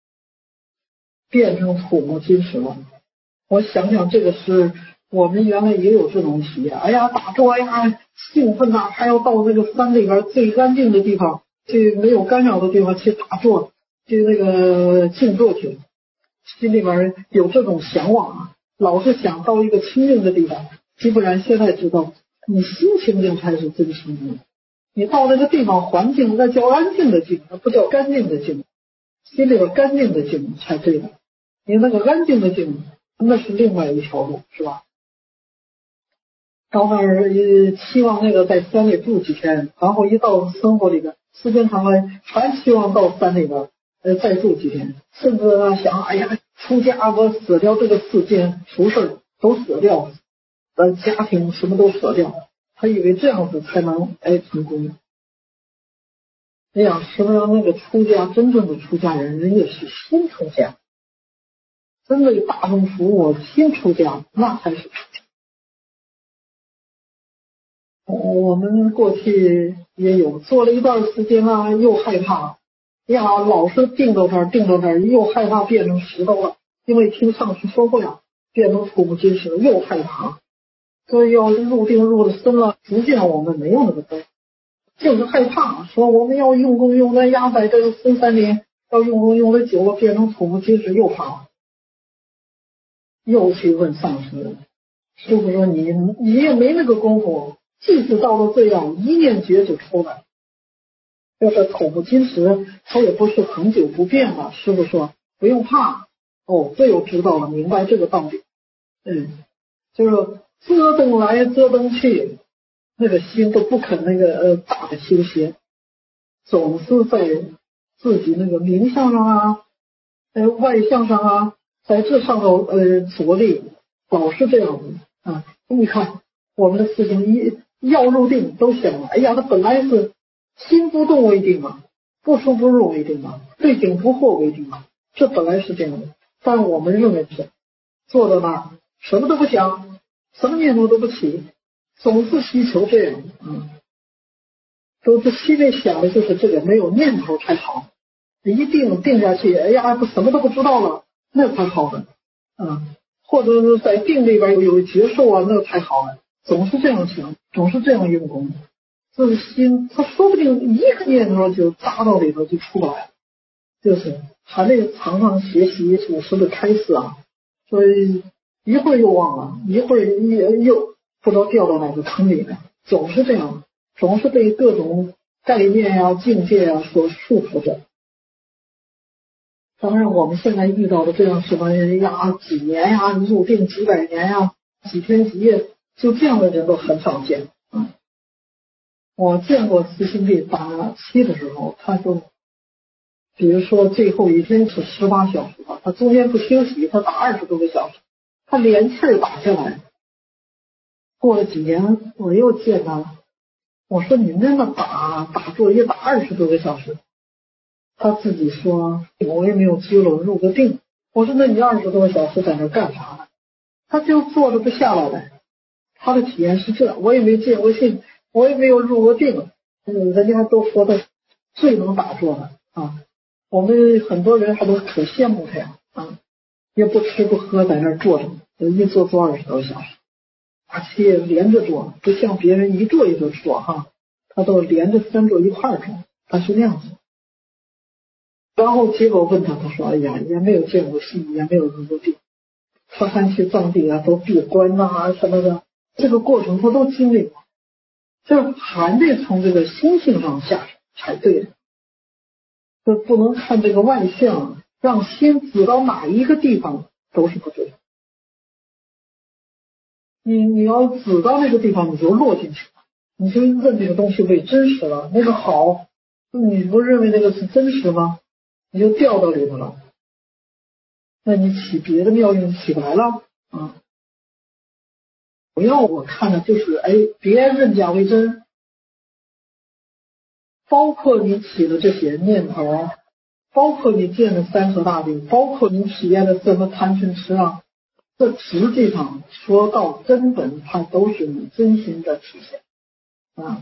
变成土木金石了。我想想，这个是我们原来也有这种体验。哎呀，打坐，哎呀，兴奋呐、啊，还要到那个山里边最安静的地方，去没有干扰的地方去打坐，去那个静坐去，心里边有这种向往啊，老是想到一个清净的地方。基本上现在知道，你心清净才是真清净。你到那个地方环境，那叫安静的静，那不叫干净的静。心里边干净的静才对的，你那个安静的静，那是另外一条路，是吧？到那儿期望那个在山里住几天，然后一到生活里边，时间长了还希望到山里边呃再住几天，甚至呢想，哎呀，出家我舍掉这个世间俗事都舍掉，呃家庭什么都舍掉，他以为这样子才能哎成功。哎呀，实际上那个出家真正的出家人，人家是心出家，真为大众服务，心出家，那才是出家。我们过去也有做了一段时间啊，又害怕呀，老是定到这儿定到这儿，又害怕变成石头了，因为听上师说过呀，变成土木金石又害怕，所以要入定入的深了，实际上我们没有那个根，就是害怕，说我们要用功用的压在这个深山里，要用功用的久了，变成土木金石又怕，又去问上师，师父说你你也没那个功夫。即使到了这样，一念觉就出来。要是土木金石，它也不是恒久不变的。师父说不用怕。哦，这又知道了，明白这个道理。嗯，就是折腾来折腾去，那个心都不肯那个呃大的修行，总是在自己那个名相上啊，呃外相上啊，在这上头呃着力，老是这样子啊。你看我们的事情一。要入定都想了，哎呀，他本来是心不动为定嘛，不出不入为定嘛，对境不惑为定嘛，这本来是这样的。但我们认为是坐在那儿什么都不想，什么念头都不起，总是需求这样，嗯，都是心里想的就是这个，没有念头才好。一定定下去，哎呀，什么都不知道了，那才好呢，嗯，或者是在定里边有觉受啊，那才好呢。总是这样想，总是这样用功，这个心他说不定一个念头就扎到里头就出不来，就是还得常常学习祖师的开示啊，所以一会儿又忘了，一会儿又又不知道掉到哪个坑里了，总是这样，总是被各种概念呀、啊、境界啊所束缚着。当然我们现在遇到的这样什么呀，几年呀、入定几百年呀、几天几夜。就这样的人都很少见，嗯，我见过慈心地打七的时候，他就，比如说最后一天是十八小时吧，他中间不休息，他打二十多个小时，他连气儿打下来。过了几年，我又见他了，我说你那么打打坐也打二十多个小时，他自己说我也没有拘了入个定。我说那你二十多个小时在那干啥呢？他就坐着不下来了。他的体验是这，我也没见过信，我也没有入过定，嗯，人家都说他最能打坐的啊，我们很多人还都可羡慕他呀啊，也不吃不喝在那儿坐着，一坐坐二十多小时，而且连着坐，不像别人一坐一坐坐哈，他都连着三坐一块儿坐，他是那样子。然后结果问他，他说哎呀，也没有见过信，也没有入过定，他还去藏地啊，都闭关呐什么的。这个过程他都经历过，就是还得从这个心性上下手才对的，就不能看这个外相，让心指到哪一个地方都是不对的。你你要指到那个地方，你就落进去了，你就认这个东西为真实了。那个好，你不认为那个是真实吗？你就掉到里头了，那你起别的妙用起不来了啊。主要我看的就是哎，别认假为真，包括你起的这些念头，包括你见的三河大地，包括你体验的什么贪嗔痴啊， 这实际上说到根本，它都是你真心的体现啊。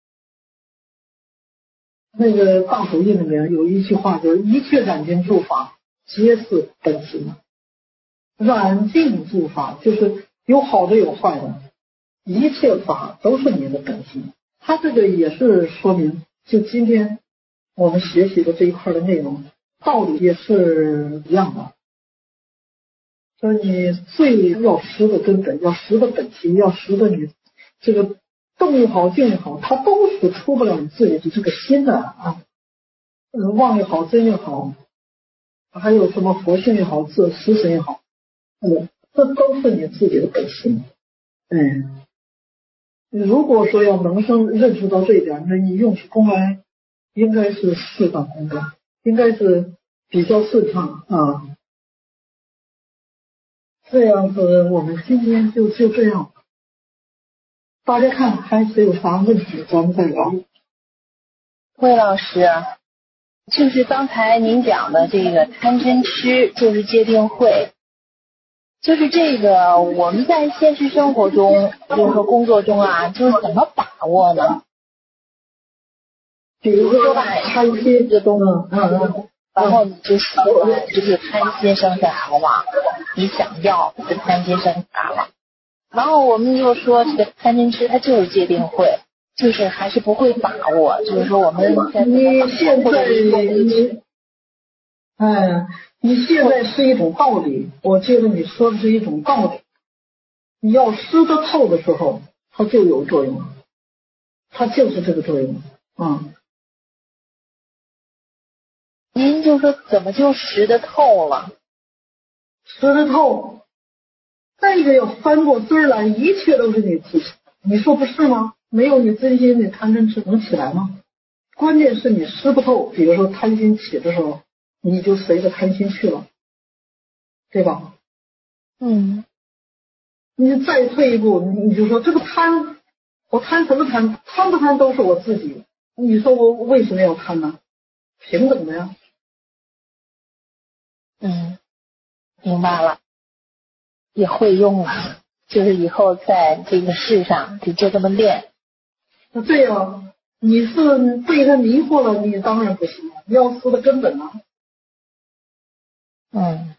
那个大手印里面有一句话，就是一切染净诸法皆是本心。染净诸法就是有好的有坏的，一切法都是你的本心。它这个也是说明，就今天我们学习的这一块的内容道理也是一样的。说你最要识的根本，要识的本心，要识的你这个动也好静也好，它都是出不了你自己的这个心的啊。嗯，妄也好真也好，还有什么佛性也好自实神也好，嗯，这都是你自己的本心。嗯，如果说要能生认识到这一点，那你用起功来应该是事半功倍，应该是比较顺畅啊。这样子我们今天就就这样，大家看还是有啥问题咱们再聊。 魏老师，就是刚才您讲的这个贪嗔痴就是戒定慧，就是这个我们在现实生活中就是说工作中啊，就是怎么把握呢？ 比如说贪心这东西，嗯嗯， 然后你就喜欢，就是贪心生下来了嘛，你想要是贪心生下来了，然后我们又说这个贪嗔痴它就是戒定慧，就是还是不会把握，就是说我们在你现在你，哎，你现在是一种道理，我觉得你说的是一种道理，你要识得透的时候，它就有作用，它就是这个作用，嗯。 您就说怎么就识得透了？ 识得透，再一个要翻过身来，一切都是你自己，你说不是吗？没有你真心，你贪嗔痴能起来吗？关键是你识不透，比如说贪心起的时候，你就随着贪心去了，对吧？ 嗯。 你再退一步，你就说这个贪，我贪什么贪？贪不贪都是我自己。你说我为什么要贪呢？平等的呀。 嗯，明白了，也会用了，就是以后在这个世上就就这么练。 对呀、啊，你是被他迷惑了，你当然不行，你要识的根本啊。 嗯。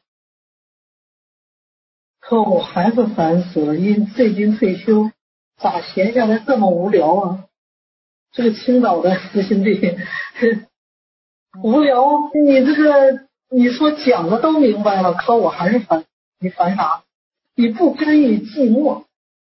可我还是烦死了，因最近退休，咋闲下来这么无聊啊？这个青岛的私信地无聊，你这个你说讲的都明白了，可我还是烦。你烦啥？你不甘于寂寞。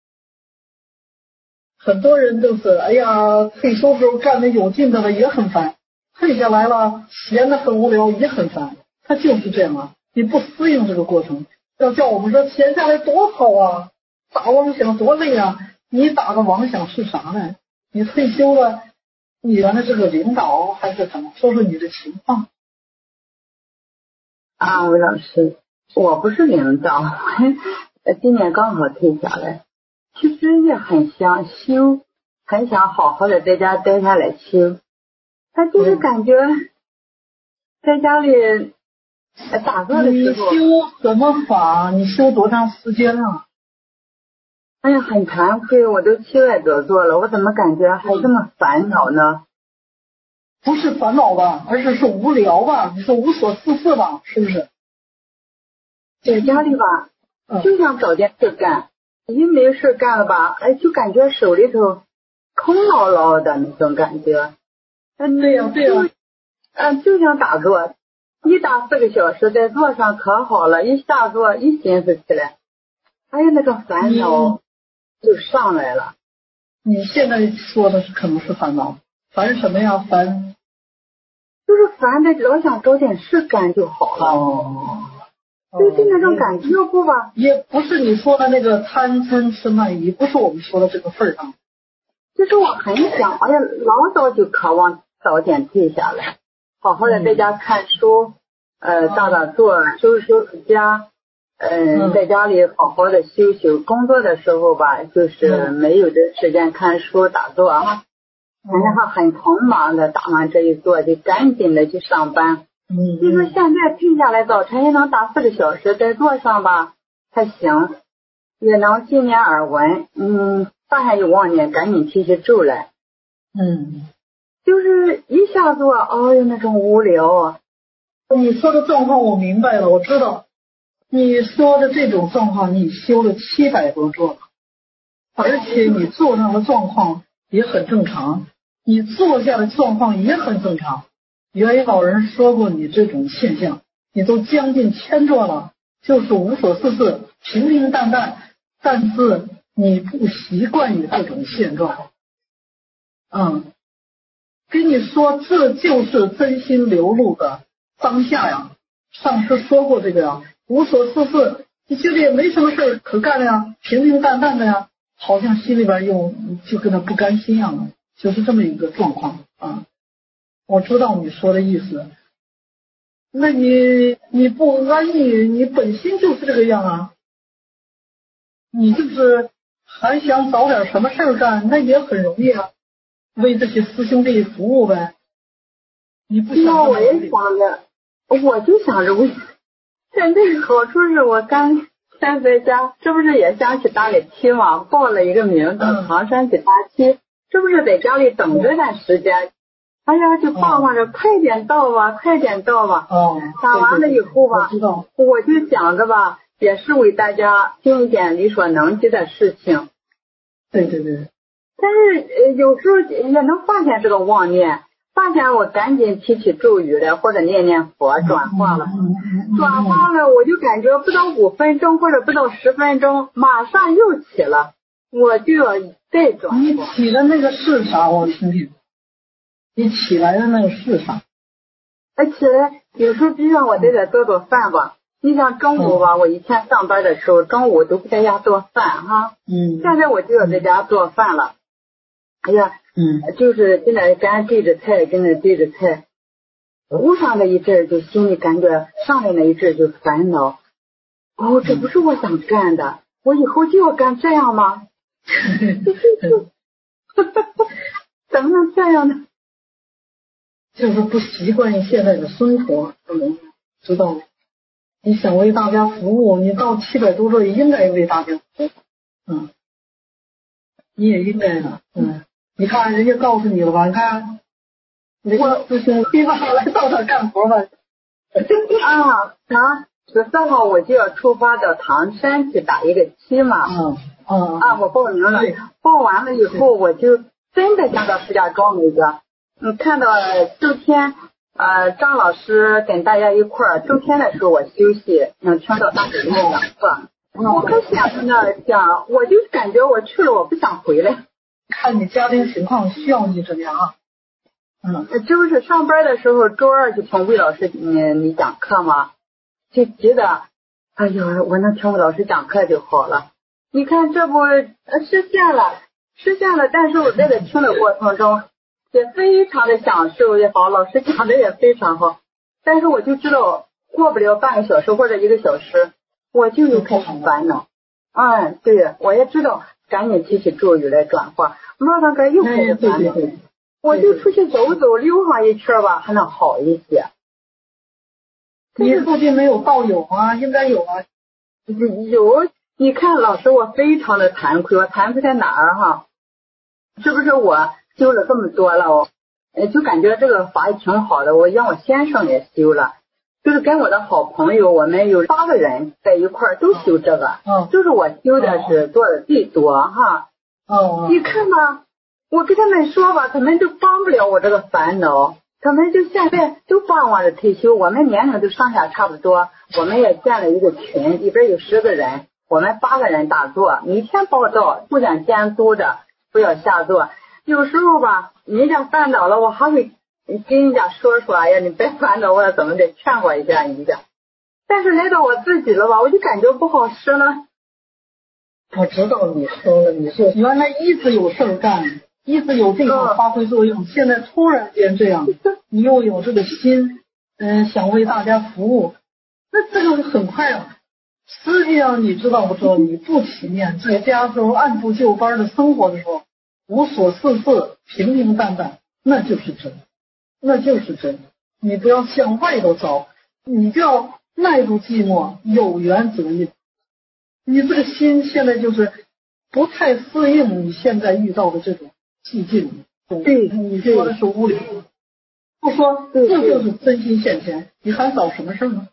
很多人都是，哎呀，退休时候干的有劲的了也很烦，退下来了闲的很无聊也很烦，他就是这样啊。你不适应这个过程，要叫我们说闲下来多好啊，打妄想多累啊。你打的妄想是啥呢？你退休了，你原来是个领导还是什么？说说你的情况。 啊，魏老师，我不是领导，今年刚好退下来，其实也很想修，很想好好的在家待下来修。他就是感觉在家里打坐的时候， 你修什么法？你修多长时间了？ 哎呀，很惭愧，我都七百多座了，我怎么感觉还这么烦恼呢？ 不是烦恼吧，而是是无聊吧？你说无所事事吧，是不是？ 在家里吧，就想找件事干，一没事干了吧，哎，就感觉手里头空落落的那种感觉。 嗯，对呀、啊，对呀、啊， 嗯，就想打坐，一打四个小时，在座上可好了，一下坐一寻思起来，哎呀，那个烦恼就上来了。 你现在说的是可能是烦恼，烦什么呀？烦就是烦的，老想找点事干就好了。 哦， 就是那种感觉，要不吧？ 也不是你说的那个贪嗔痴慢疑，不是我们说的这个份儿上。 就是我很想，哎呀，老早就渴望早点退下来，好好的在家看书，嗯、呃，打打坐，收拾收拾家，嗯、呃，在家里好好的修修。工作的时候吧，就是没有这时间看书打坐啊。然后很匆忙的打完这一坐就赶紧的去上班。 嗯， 就说现在停下来，早晨也能打四个小时，在座上吧， 还行，也能今年耳闻。嗯，发现有妄念，赶紧提起咒来。 嗯， 就是一下子，哎呦，那种无聊啊！ 你说的状况我明白了，我知道你说的这种状况，你修了七百多座，而且你坐上的状况也很正常，你坐下的状况也很正常。原有老人说过你这种现象，你都将近千座了，就是无所事事，平平淡淡，但是你不习惯于这种现状。嗯，跟你说，这就是真心流露的当下呀。上师说过这个呀，无所事事，你觉得也没什么事可干的呀，平平淡淡的呀，好像心里边又就跟他不甘心一样的，就是这么一个状况啊。我知道你说的意思，那你你不安逸，你本心就是这个样啊，你就是还想找点什么事儿干，那也很容易啊，为这些师兄弟服务呗。你不想？ 那我也想着，我就想着我现在好处是我刚先在家，这不是也想去打个七嘛，报了一个名叫唐山去打七，这不是在家里等这段时间。哎呀，就盼望着快点到吧，快点到吧。 哦， 打完了以后吧，我, 我就想着吧，也是为大家尽一点力所能及的事情。 对对对。 但是呃，有时候也能发现这个妄念，发现我赶紧提起咒语来，或者念念佛转化了，转化了，我就感觉不到五分钟或者不到十分钟，马上又起了，我就要再转化。 你起的那个是啥？我听听。你起来的那个是啥？ 而起来有时候就让我在这做做饭吧。你像中午吧，我以前上班的时候，中午都不在家做饭哈。 嗯。 现在我就要在家做饭了。哎呀， 嗯， 就是跟那干对着菜，跟那对着菜，忽上了一阵就心里感觉上来那一阵就烦恼。哦，这不是我想干的，我以后就要干这样吗？怎么能这样呢？ 就是不习惯于现在的生活，嗯，知道吗？你想为大家服务，你到七百多岁应该为大家服务，嗯，你也应该的，嗯，你看人家告诉你了吧？你看，我师兄弟吧，来到这干活吧。 啊，啊，十四号我就要出发到唐山去打一个七嘛， 嗯嗯啊，我报名了，报完了以后我就真的想到石家庄那个。嗯，看到周天，呃，张老师跟大家一块儿，周天的时候我休息，能听到大师的讲课，我可想着那讲，我就感觉我去了，我不想回来。 看你家庭情况需要你怎么样啊？嗯， 这不是上班的时候，周二就听魏老师你你讲课吗？就急得，哎呦，我能听魏老师讲课就好了。你看这不实现了，实现了，但是我在这听的过程中。也非常的享受也好，老师讲的也非常好，但是我就知道过不了半个小时或者一个小时，我就又开始烦恼。嗯，对，我也知道，赶紧提起咒语来转化，马上该又开始烦恼。我就出去走走，溜上一圈吧，还能好一些。 你附近没有道友吗？应该有啊。 有，你看老师，我非常的惭愧，我惭愧在哪儿哈？是不是我？修了这么多了，我就感觉这个法也挺好的。我让我先生也修了，就是跟我的好朋友，我们有八个人在一块儿都修这个。 嗯， 就是我修的是做的最多哈。 哦， 你看吧，我跟他们说吧，他们就帮不了我这个烦恼，他们就现在都盼望着退休。我们年龄都上下差不多，我们也建了一个群，里边有十个人，我们八个人打坐，每天报道，互相监督着，不要下坐。有时候吧，人家烦恼了，我还会跟人家说说，哎呀，你别烦恼，我要怎么的劝过一下人家。但是来到我自己了吧，我就感觉不好使了。 我知道你说了，你说原来一直有事儿干，一直有这个发挥作用，嗯、现在突然间这样，你又有这个心，嗯，想为大家服务，那这个很快了。实际上你知道不知道？你不起念，在家时候按部就班的生活的时候。无所事事，平平淡淡，那就是真，那就是真。你不要向外头找，你就要耐住寂寞，有缘则应。 你这个心现在就是不太适应你现在遇到的这种寂静。 对， 你说的是无理，不说这就是真心现前，你还找什么事呢？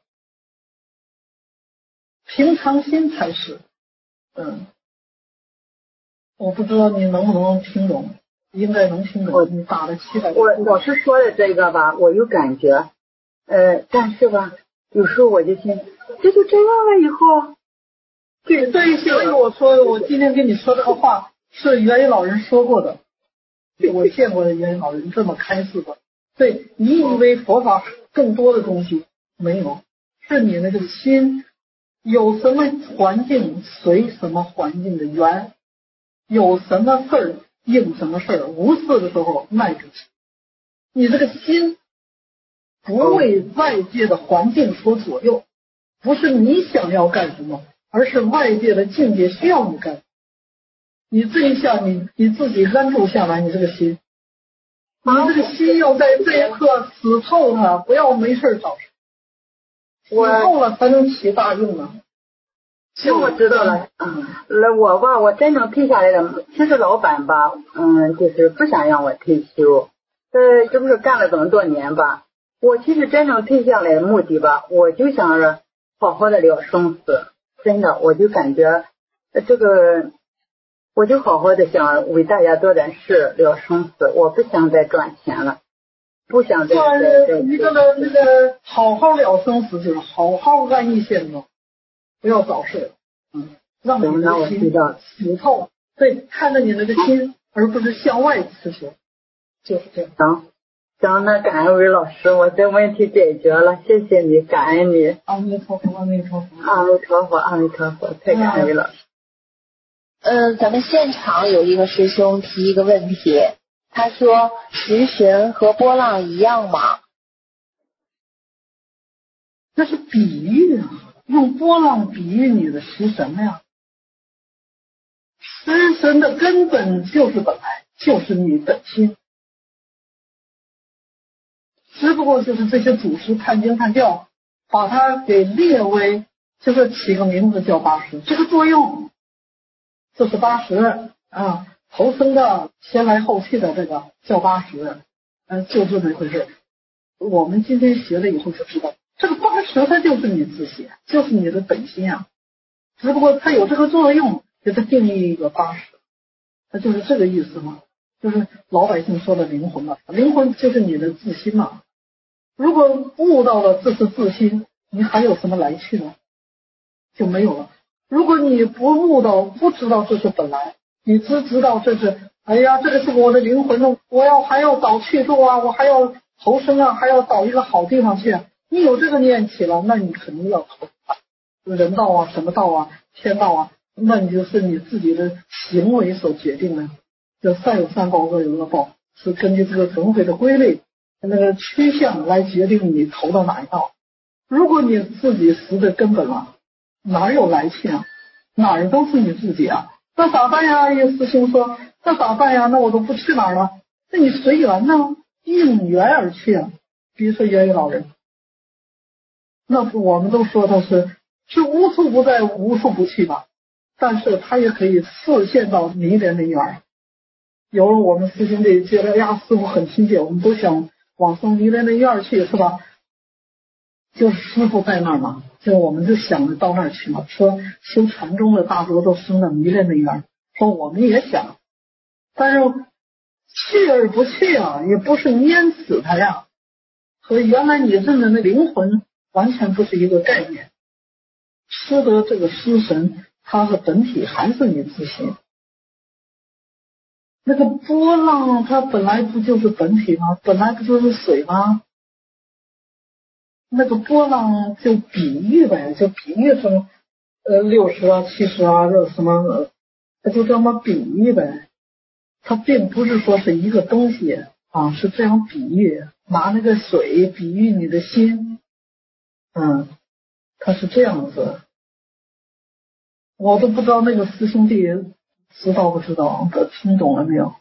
平常心才是。嗯，我不知道你能不能听懂，应该能听懂。你打了七百。 我老师说的这个吧，我有感觉，呃，但是吧，有时候我就心，这就这样了以后。 对对，所以我说我今天跟你说这个话是元宇老人说过的，我见过的元宇老人这么开示的。对，你以为佛法更多的东西没有，是你那个心有什么环境随什么环境的缘，有什么事儿应什么事儿，无事的时候耐着。你这个心不为外界的环境所左右，不是你想要干什么，而是外界的境界需要你干。你这一下你你自己安住下来，你这个心，你这个心要在这一刻死透它，不要没事找事，死透了才能起大用啊。 行，我知道了。嗯，那我吧，我真正退下来的，其实老板吧，嗯，就是不想让我退休。呃，这不是干了这么多年吧？我其实真正退下来的目的吧，我就想着好好的了生死。真的，我就感觉这个，我就好好的想为大家做点事，了生死。我不想再赚钱了，不想再再再。 你这个那个好好了生死，就是好好安逸现状。不要找事，嗯，让你的心死透。对，看着你那个心，而不是向外刺求，就是这样。 行，行，那感恩韦老师，我这问题解决了，谢谢你，感恩你。 阿弥陀佛，阿弥陀佛， 阿弥陀佛，阿弥陀佛，太感恩韦老师。 嗯，咱们现场有一个师兄提一个问题，他说：食神和波浪一样吗？ 那是比喻啊。用波浪比喻你的食神呀，食神的根本就是本来就是你本心，只不过就是这些祖师看经看教，把它给列为，就是起个名字叫八识，这个作用就是八识啊，投生的先来后去的这个叫八识，嗯，就这么一回事。我们今天学了以后就知道。这个八识它就是你自性，就是你的本心啊，只不过它有这个作用，给它定义一个八识，它就是这个意思嘛，就是老百姓说的灵魂嘛，灵魂就是你的自心嘛。如果悟到了这是自心，你还有什么来去呢？就没有了。如果你不悟到，不知道这是本来，你只知道这是，哎呀，这个是我的灵魂呢，我要还要找去处啊，我还要投生啊，还要找一个好地方去。你有这个念起了，那你肯定要投人道啊，什么道啊，天道啊，那你就是你自己的行为所决定的。就善有善报，恶有恶报，是根据这个轮回的规律、那个趋向来决定你投到哪一道。如果你自己识的根本了，哪有来去啊？哪儿都是你自己啊。那咋办呀？有师兄说，那咋办呀？那我都不去哪儿了？那你随缘呢？应缘而去啊。比如说元宇老人。那我们都说他是是无处不在无处不去吧，但是他也可以视现到迷恋的缘。有了我们师兄弟觉得呀，师傅很亲切，我们都想往生迷恋的缘去，是吧？就是师傅在那儿嘛，就我们就想着到那儿去嘛。说修禅宗的大多都生了迷恋的缘，说我们也想，但是去而不去啊，也不是淹死他呀，和原来你认的那灵魂完全不是一个概念。吃得这个失神，它的本体还是你自心。那个波浪它本来不就是本体吗？本来不就是水吗？那个波浪就比喻呗，就比喻成呃六十啊七十啊这什么，它就这么比喻呗。它并不是说是一个东西啊，是这样比喻，拿那个水比喻你的心。嗯，他是这样子，我都不知道那个师兄弟知道不知道，听懂了没有？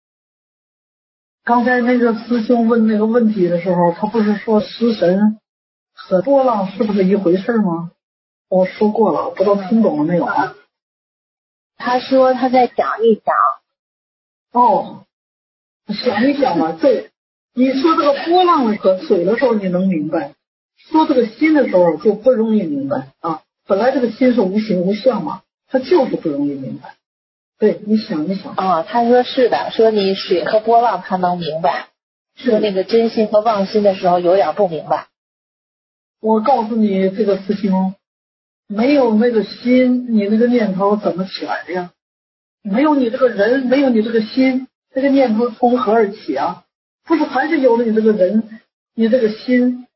刚才那个师兄问那个问题的时候，他不是说食神和波浪是不是一回事吗？ 我说过了，不知道听懂了没有啊？ 他说他再讲一讲。 哦，想一想吧，这你说这个波浪和水的时候你能明白，说这个心的时候就不容易明白啊。本来这个心是无形无相嘛，它就是不容易明白。对，你想一想。 哦，他说是的，说你水和波浪他能明白，说那个真心和妄心的时候有点不明白。 我告诉你这个事情，没有那个心，你那个念头怎么起来的呀？没有你这个人，没有你这个心，这个念头从何而起啊？不是还是有了你这个人，你这个心，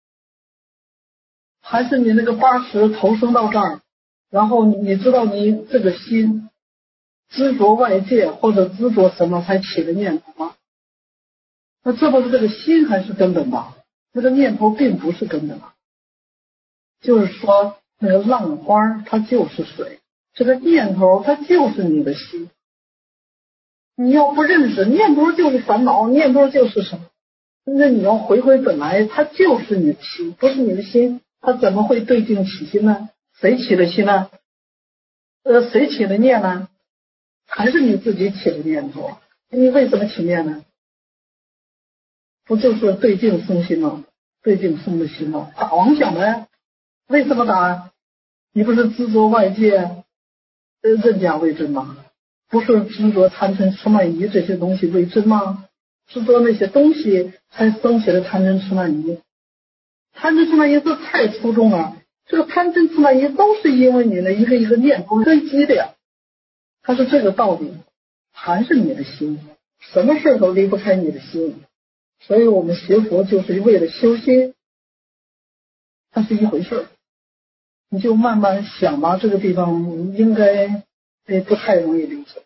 还是你那个八识投生到这儿，然后你知道你这个心执着外界或者执着什么才起的念头吗？那这不是这个心还是根本吧？那个念头并不是根本吧？就是说那个浪花它就是水，这个念头它就是你的心。你要不认识念头就是烦恼，念头就是什么，那你要回归本来，它就是你的心，不是你的心，它怎么会对境起心呢？谁起的心呢？呃，谁起的念呢？还是你自己起的念头？你为什么起念呢？不就是对境生心吗？对境生的心吗？打妄想呗。为什么打？你不是执着外界，呃，认假为真吗？不是执着贪嗔痴慢疑这些东西为真吗？执着那些东西才生起了贪嗔痴慢疑。贪嗔痴慢疑这太粗重了，这个贪嗔痴慢疑都是因为你的一个一个念头堆积的呀。它是这个道理，还是你的心，什么事都离不开你的心。所以我们学佛就是为了修心，它是一回事。你就慢慢想吧，这个地方应该不太容易理解。